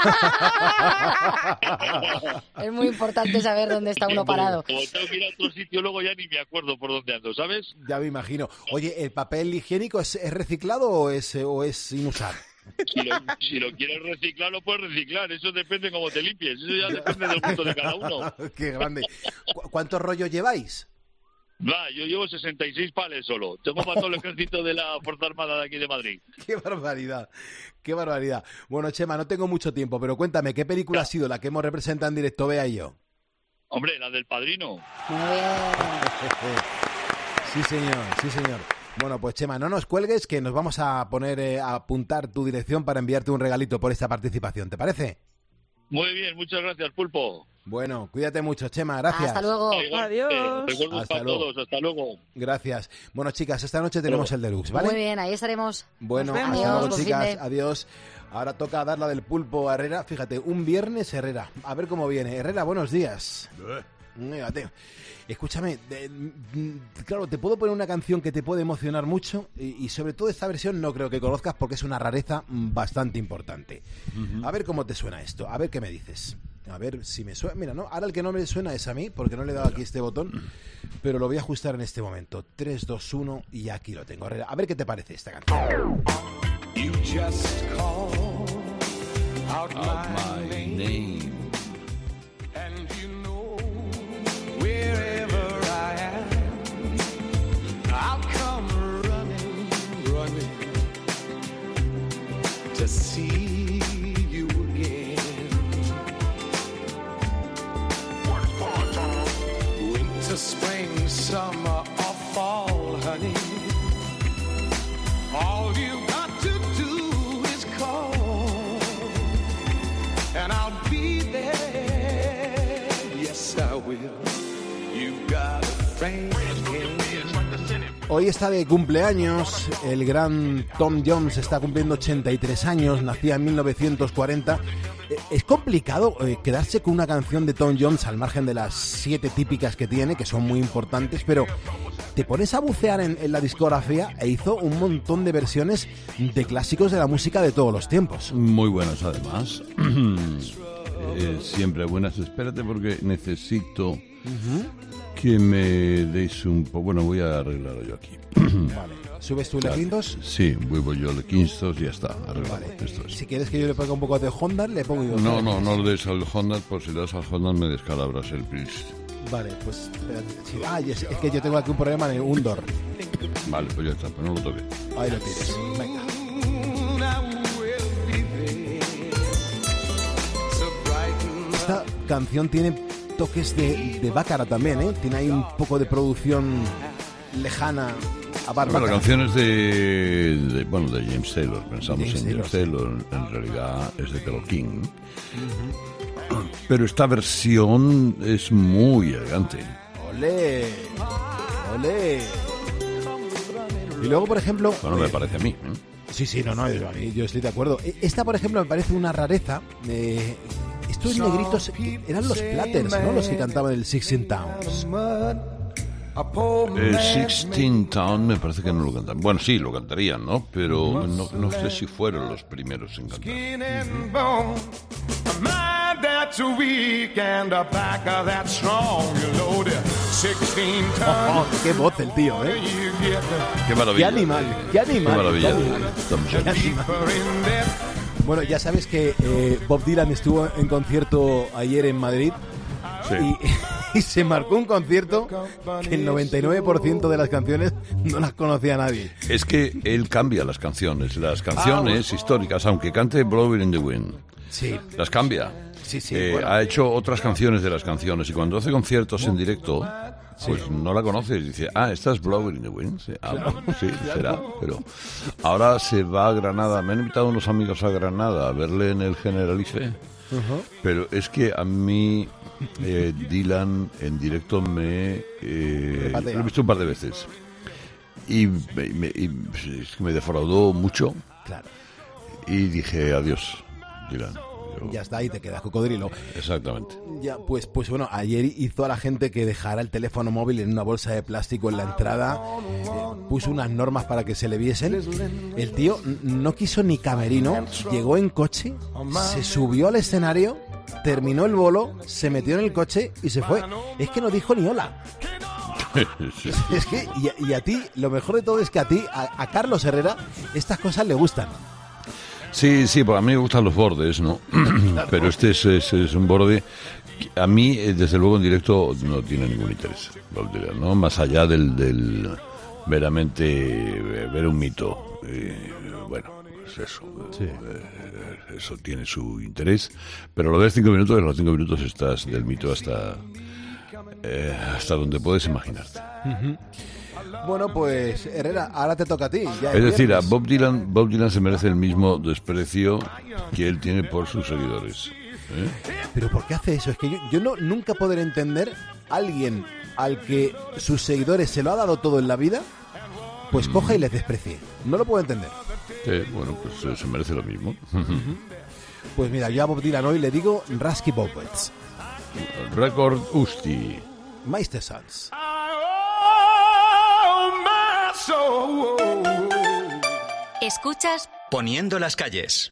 S8: Es muy importante saber dónde está uno parado.
S4: Como tengo que ir a otro sitio, luego ya ni me acuerdo por dónde ando, ¿sabes?
S1: Ya me imagino. Oye, ¿el papel higiénico es reciclado o es sin usar?
S4: Si lo quieres reciclar, lo puedes reciclar. Eso depende cómo te limpies. Eso ya depende del gusto de cada uno.
S1: Qué grande. ¿Cuántos rollos lleváis?
S4: Va, yo llevo 66 pales solo. Tengo para todo el ejército de la Fuerza Armada de aquí de Madrid.
S1: ¡Qué barbaridad! ¡Qué barbaridad! Bueno, Chema, no tengo mucho tiempo, pero cuéntame, ¿qué película ha sido la que hemos representado en directo, Bea y yo?
S4: Hombre, la del Padrino.
S8: Muy bien.
S1: Sí, señor. Bueno, pues Chema, no nos cuelgues, que nos vamos a poner a apuntar tu dirección para enviarte un regalito por esta participación, ¿te parece?
S4: Muy bien, muchas gracias, Pulpo.
S1: Bueno, cuídate mucho, Chema, gracias.
S8: Hasta luego.
S9: Adiós.
S4: Recuerdos para todos, hasta luego.
S1: Gracias. Bueno, chicas, esta noche tenemos el deluxe, ¿vale?
S8: Muy bien, ahí estaremos.
S1: Bueno,
S8: Nos
S1: hasta
S8: vemos.
S1: luego,
S8: Adiós,
S1: chicas,
S8: fin de-
S1: adiós. Ahora toca dar la del Pulpo a Herrera. Fíjate, un viernes Herrera. A ver cómo viene. Herrera, buenos días. Fíjate. Escúchame, claro, te puedo poner una canción que te puede emocionar mucho y sobre todo esta versión no creo que conozcas porque es una rareza bastante importante. A ver cómo te suena esto, a ver qué me dices. A ver si me suena. Mira, no, ahora el que no me suena es a mí porque no le he dado aquí este botón, pero lo voy a ajustar en este momento. 3, 2, 1 y aquí lo tengo. A ver qué te parece esta canción.
S14: You just call out my name. And you know wherever I am, I'll come running to see you again. Winter, spring, summer, or fall, honey. All you got to do is call, and I'll be there. Yes, I will. You've got a friend.
S1: Hoy está de cumpleaños el gran Tom Jones, está cumpliendo 83 años, nacía en 1940. Es complicado quedarse con una canción de Tom Jones al margen de las 7 típicas que tiene, que son muy importantes, pero te pones a bucear en la discografía e hizo un montón de versiones de clásicos de la música de todos los tiempos.
S5: Muy buenas, además. Siempre buenas. Espérate porque necesito que me deis un poco... Bueno, voy a arreglarlo yo aquí.
S1: Vale. ¿Subes tú Lequintos?
S5: Sí, vuelvo yo Lequintos y ya está, arreglado.
S1: Vale.
S5: Esto es.
S1: Si quieres que yo le ponga un poco de Honda, le pongo yo.
S5: No le des al Honda, por si le das al Honda me descalabras el plis.
S1: Vale, pues espérate. Sí. Ah, es que yo tengo aquí un problema en el Undor.
S5: Vale, pues ya está, pues no lo toques.
S1: Ahí lo tienes. Venga. Esta canción tiene toques de Bácara también, ¿eh? Tiene ahí un poco de producción lejana a Bárbara.
S5: Bueno, la canción es de James Taylor. Pensamos
S1: James
S5: en James
S1: Taylor,
S5: Taylor, en realidad es de Carole King. Pero esta versión es muy elegante.
S1: ¡Olé! ¡Olé! Y luego, por ejemplo...
S5: Bueno, me parece a mí.
S1: Sí, no, yo estoy de acuerdo. Esta, por ejemplo, me parece una rareza. Estos negritos eran los Platters, ¿no? Los que cantaban el 16 Towns.
S5: 16 Town me parece que no lo cantan. Bueno, sí, lo cantarían, ¿no? Pero no sé si fueron los primeros en cantar.
S1: ¡Qué voz el tío, eh!
S5: ¡Qué maravilla!
S1: ¡Qué animal! ¡Qué animal!
S5: ¡Qué maravilla!
S1: ¡Qué animal! Bueno, ya sabes que Bob Dylan estuvo en concierto ayer en Madrid.
S5: Sí.
S1: Y se marcó un concierto que el 99% de las canciones no las conocía nadie.
S5: Es que él cambia las canciones históricas, aunque cante Blowing in the Wind.
S1: Sí.
S5: Las cambia.
S1: Sí,
S5: Bueno. Ha hecho otras canciones de las canciones y cuando hace conciertos en directo, pues no la conoces y dice, esta es Blowing in the Wind. Sí, bueno, sí, será, pero ahora se va a Granada. Me han invitado unos amigos a Granada a verle en el Generalife. Pero es que a mí Dylan en directo lo he visto un par de veces y me defraudó mucho.
S1: Claro.
S5: Y dije adiós, Dylan.
S1: Ya está, ahí te quedas, cocodrilo.
S5: Exactamente.
S1: Ya, pues bueno, ayer hizo a la gente que dejara el teléfono móvil en una bolsa de plástico en la entrada, puso unas normas para que se le viesen. El tío no quiso ni camerino, llegó en coche, se subió al escenario, terminó el bolo, se metió en el coche y se fue. Es que no dijo ni hola.
S5: Sí.
S1: Es que, y a ti, lo mejor de todo es que a Carlos Herrera, estas cosas le gustan.
S5: Sí, porque a mí me gustan los bordes, ¿no? Pero este es un borde que a mí, desde luego, en directo no tiene ningún interés, ¿no? Más allá del meramente ver un mito. Bueno, pues eso. Sí. Eso tiene su interés. Pero lo ves 5 minutos, y los 5 minutos estás del mito hasta donde puedes imaginarte.
S1: Bueno, pues Herrera, ahora te toca a ti.
S5: Es decir, a Bob Dylan se merece el mismo desprecio que él tiene por sus seguidores.
S1: ¿Pero por qué hace eso? Es que yo nunca podré entender a alguien al que sus seguidores se lo ha dado todo en la vida, pues coja y les desprecie. No lo puedo entender.
S5: Bueno, pues se merece lo mismo.
S1: Pues mira, yo a Bob Dylan hoy le digo Rasky Bobwitz.
S5: Record Usti.
S1: Meistersatz.
S3: Escuchas
S2: Poniendo las calles.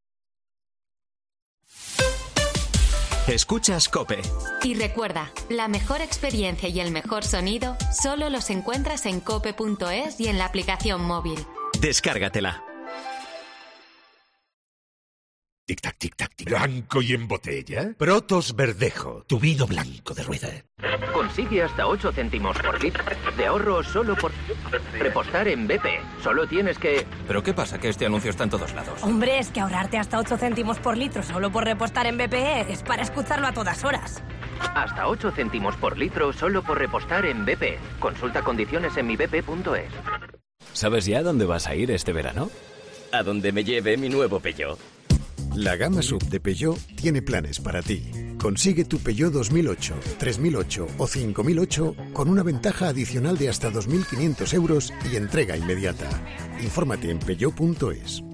S2: Escuchas COPE.
S3: Y recuerda, la mejor experiencia y el mejor sonido solo los encuentras en cope.es y en la aplicación móvil.
S2: Descárgatela.
S6: Tic-tac, tic-tac, tic. Blanco y en botella. Protos Verdejo, tu vino blanco de rueda.
S7: Consigue hasta 8 céntimos por litro de ahorro solo por repostar en BP. Solo tienes que...
S10: ¿Pero qué pasa? Que este anuncio está en todos lados.
S11: Hombre, es que ahorrarte hasta 8 céntimos por litro solo por repostar en BP es para escucharlo a todas horas.
S7: Hasta 8 céntimos por litro solo por repostar en BP. Consulta condiciones en mibp.es.
S10: ¿Sabes ya dónde vas a ir este verano?
S25: A donde me lleve mi nuevo Peugeot.
S26: La gama SUV de Peugeot tiene planes para ti. Consigue tu Peugeot 2008, 3008 o 5008 con una ventaja adicional de hasta 2.500 euros y entrega inmediata. Infórmate en peugeot.es.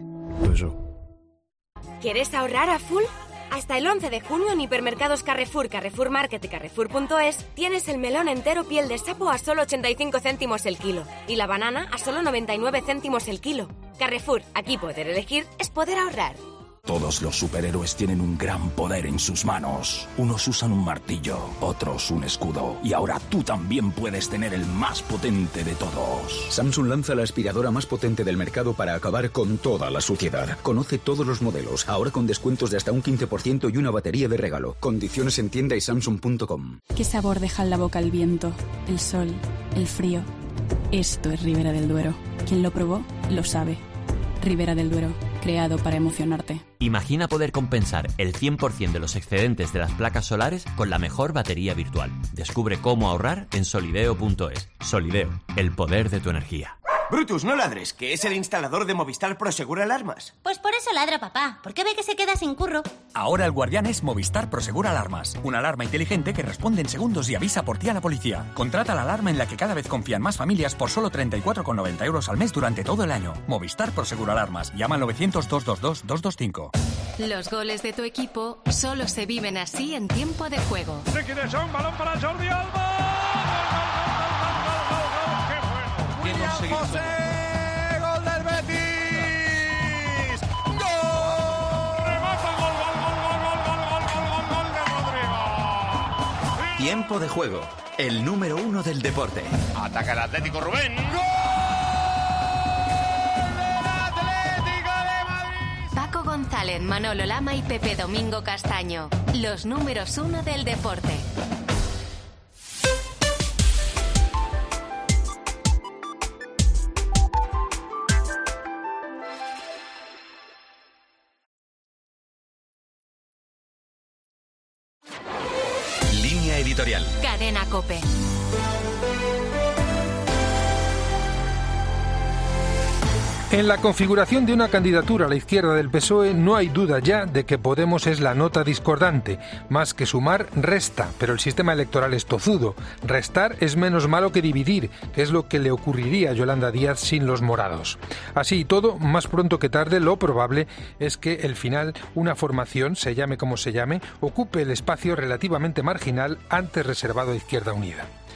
S11: ¿Quieres ahorrar a full? Hasta el 11 de junio en hipermercados Carrefour, Carrefour Market y Carrefour.es tienes el melón entero piel de sapo a solo 85 céntimos el kilo y la banana a solo 99 céntimos el kilo. Carrefour, aquí poder elegir es poder ahorrar.
S6: Todos los superhéroes tienen un gran poder en sus manos. Unos usan un martillo, otros un escudo. Y ahora tú también puedes tener el más potente de todos.
S27: Samsung lanza la aspiradora más potente del mercado para acabar con toda la suciedad. Conoce todos los modelos, ahora con descuentos de hasta un 15% y una batería de regalo. Condiciones en tienda y samsung.com.
S28: ¿Qué sabor deja en la boca el viento, el sol, el frío? Esto es Ribera del Duero. Quien lo probó, lo sabe. Ribera del Duero, creado para emocionarte.
S29: Imagina poder compensar el 100% de los excedentes de las placas solares con la mejor batería virtual. Descubre cómo ahorrar en solideo.es. Solideo, el poder de tu energía.
S30: Brutus, no ladres, que es el instalador de Movistar Prosegur Alarmas.
S31: Pues por eso ladra papá, porque ve que se queda sin curro.
S32: Ahora el guardián es Movistar Prosegur Alarmas. Una alarma inteligente que responde en segundos y avisa por ti a la policía. Contrata la alarma en la que cada vez confían más familias por solo 34,90 euros al mes durante todo el año. Movistar Prosegur Alarmas. Llama al 900-222-225.
S3: Los goles de tu equipo solo se viven así en tiempo de juego.
S17: ¡Se quiere un balón para Jordi Alba!
S2: Tiempo de juego. El número 1 del deporte.
S9: Ataca el Atlético, Rubén.
S3: Paco González, Manolo Lama y Pepe Domingo Castaño. Los números 1 del deporte.
S2: Línea editorial.
S3: Cadena COPE.
S12: En la configuración de una candidatura a la izquierda del PSOE no hay duda ya de que Podemos es la nota discordante. Más que sumar, resta, pero el sistema electoral es tozudo. Restar es menos malo que dividir, que es lo que le ocurriría a Yolanda Díaz sin los morados. Así y todo, más pronto que tarde, lo probable es que el final, una formación, se llame como se llame, ocupe el espacio relativamente marginal antes reservado a Izquierda Unida.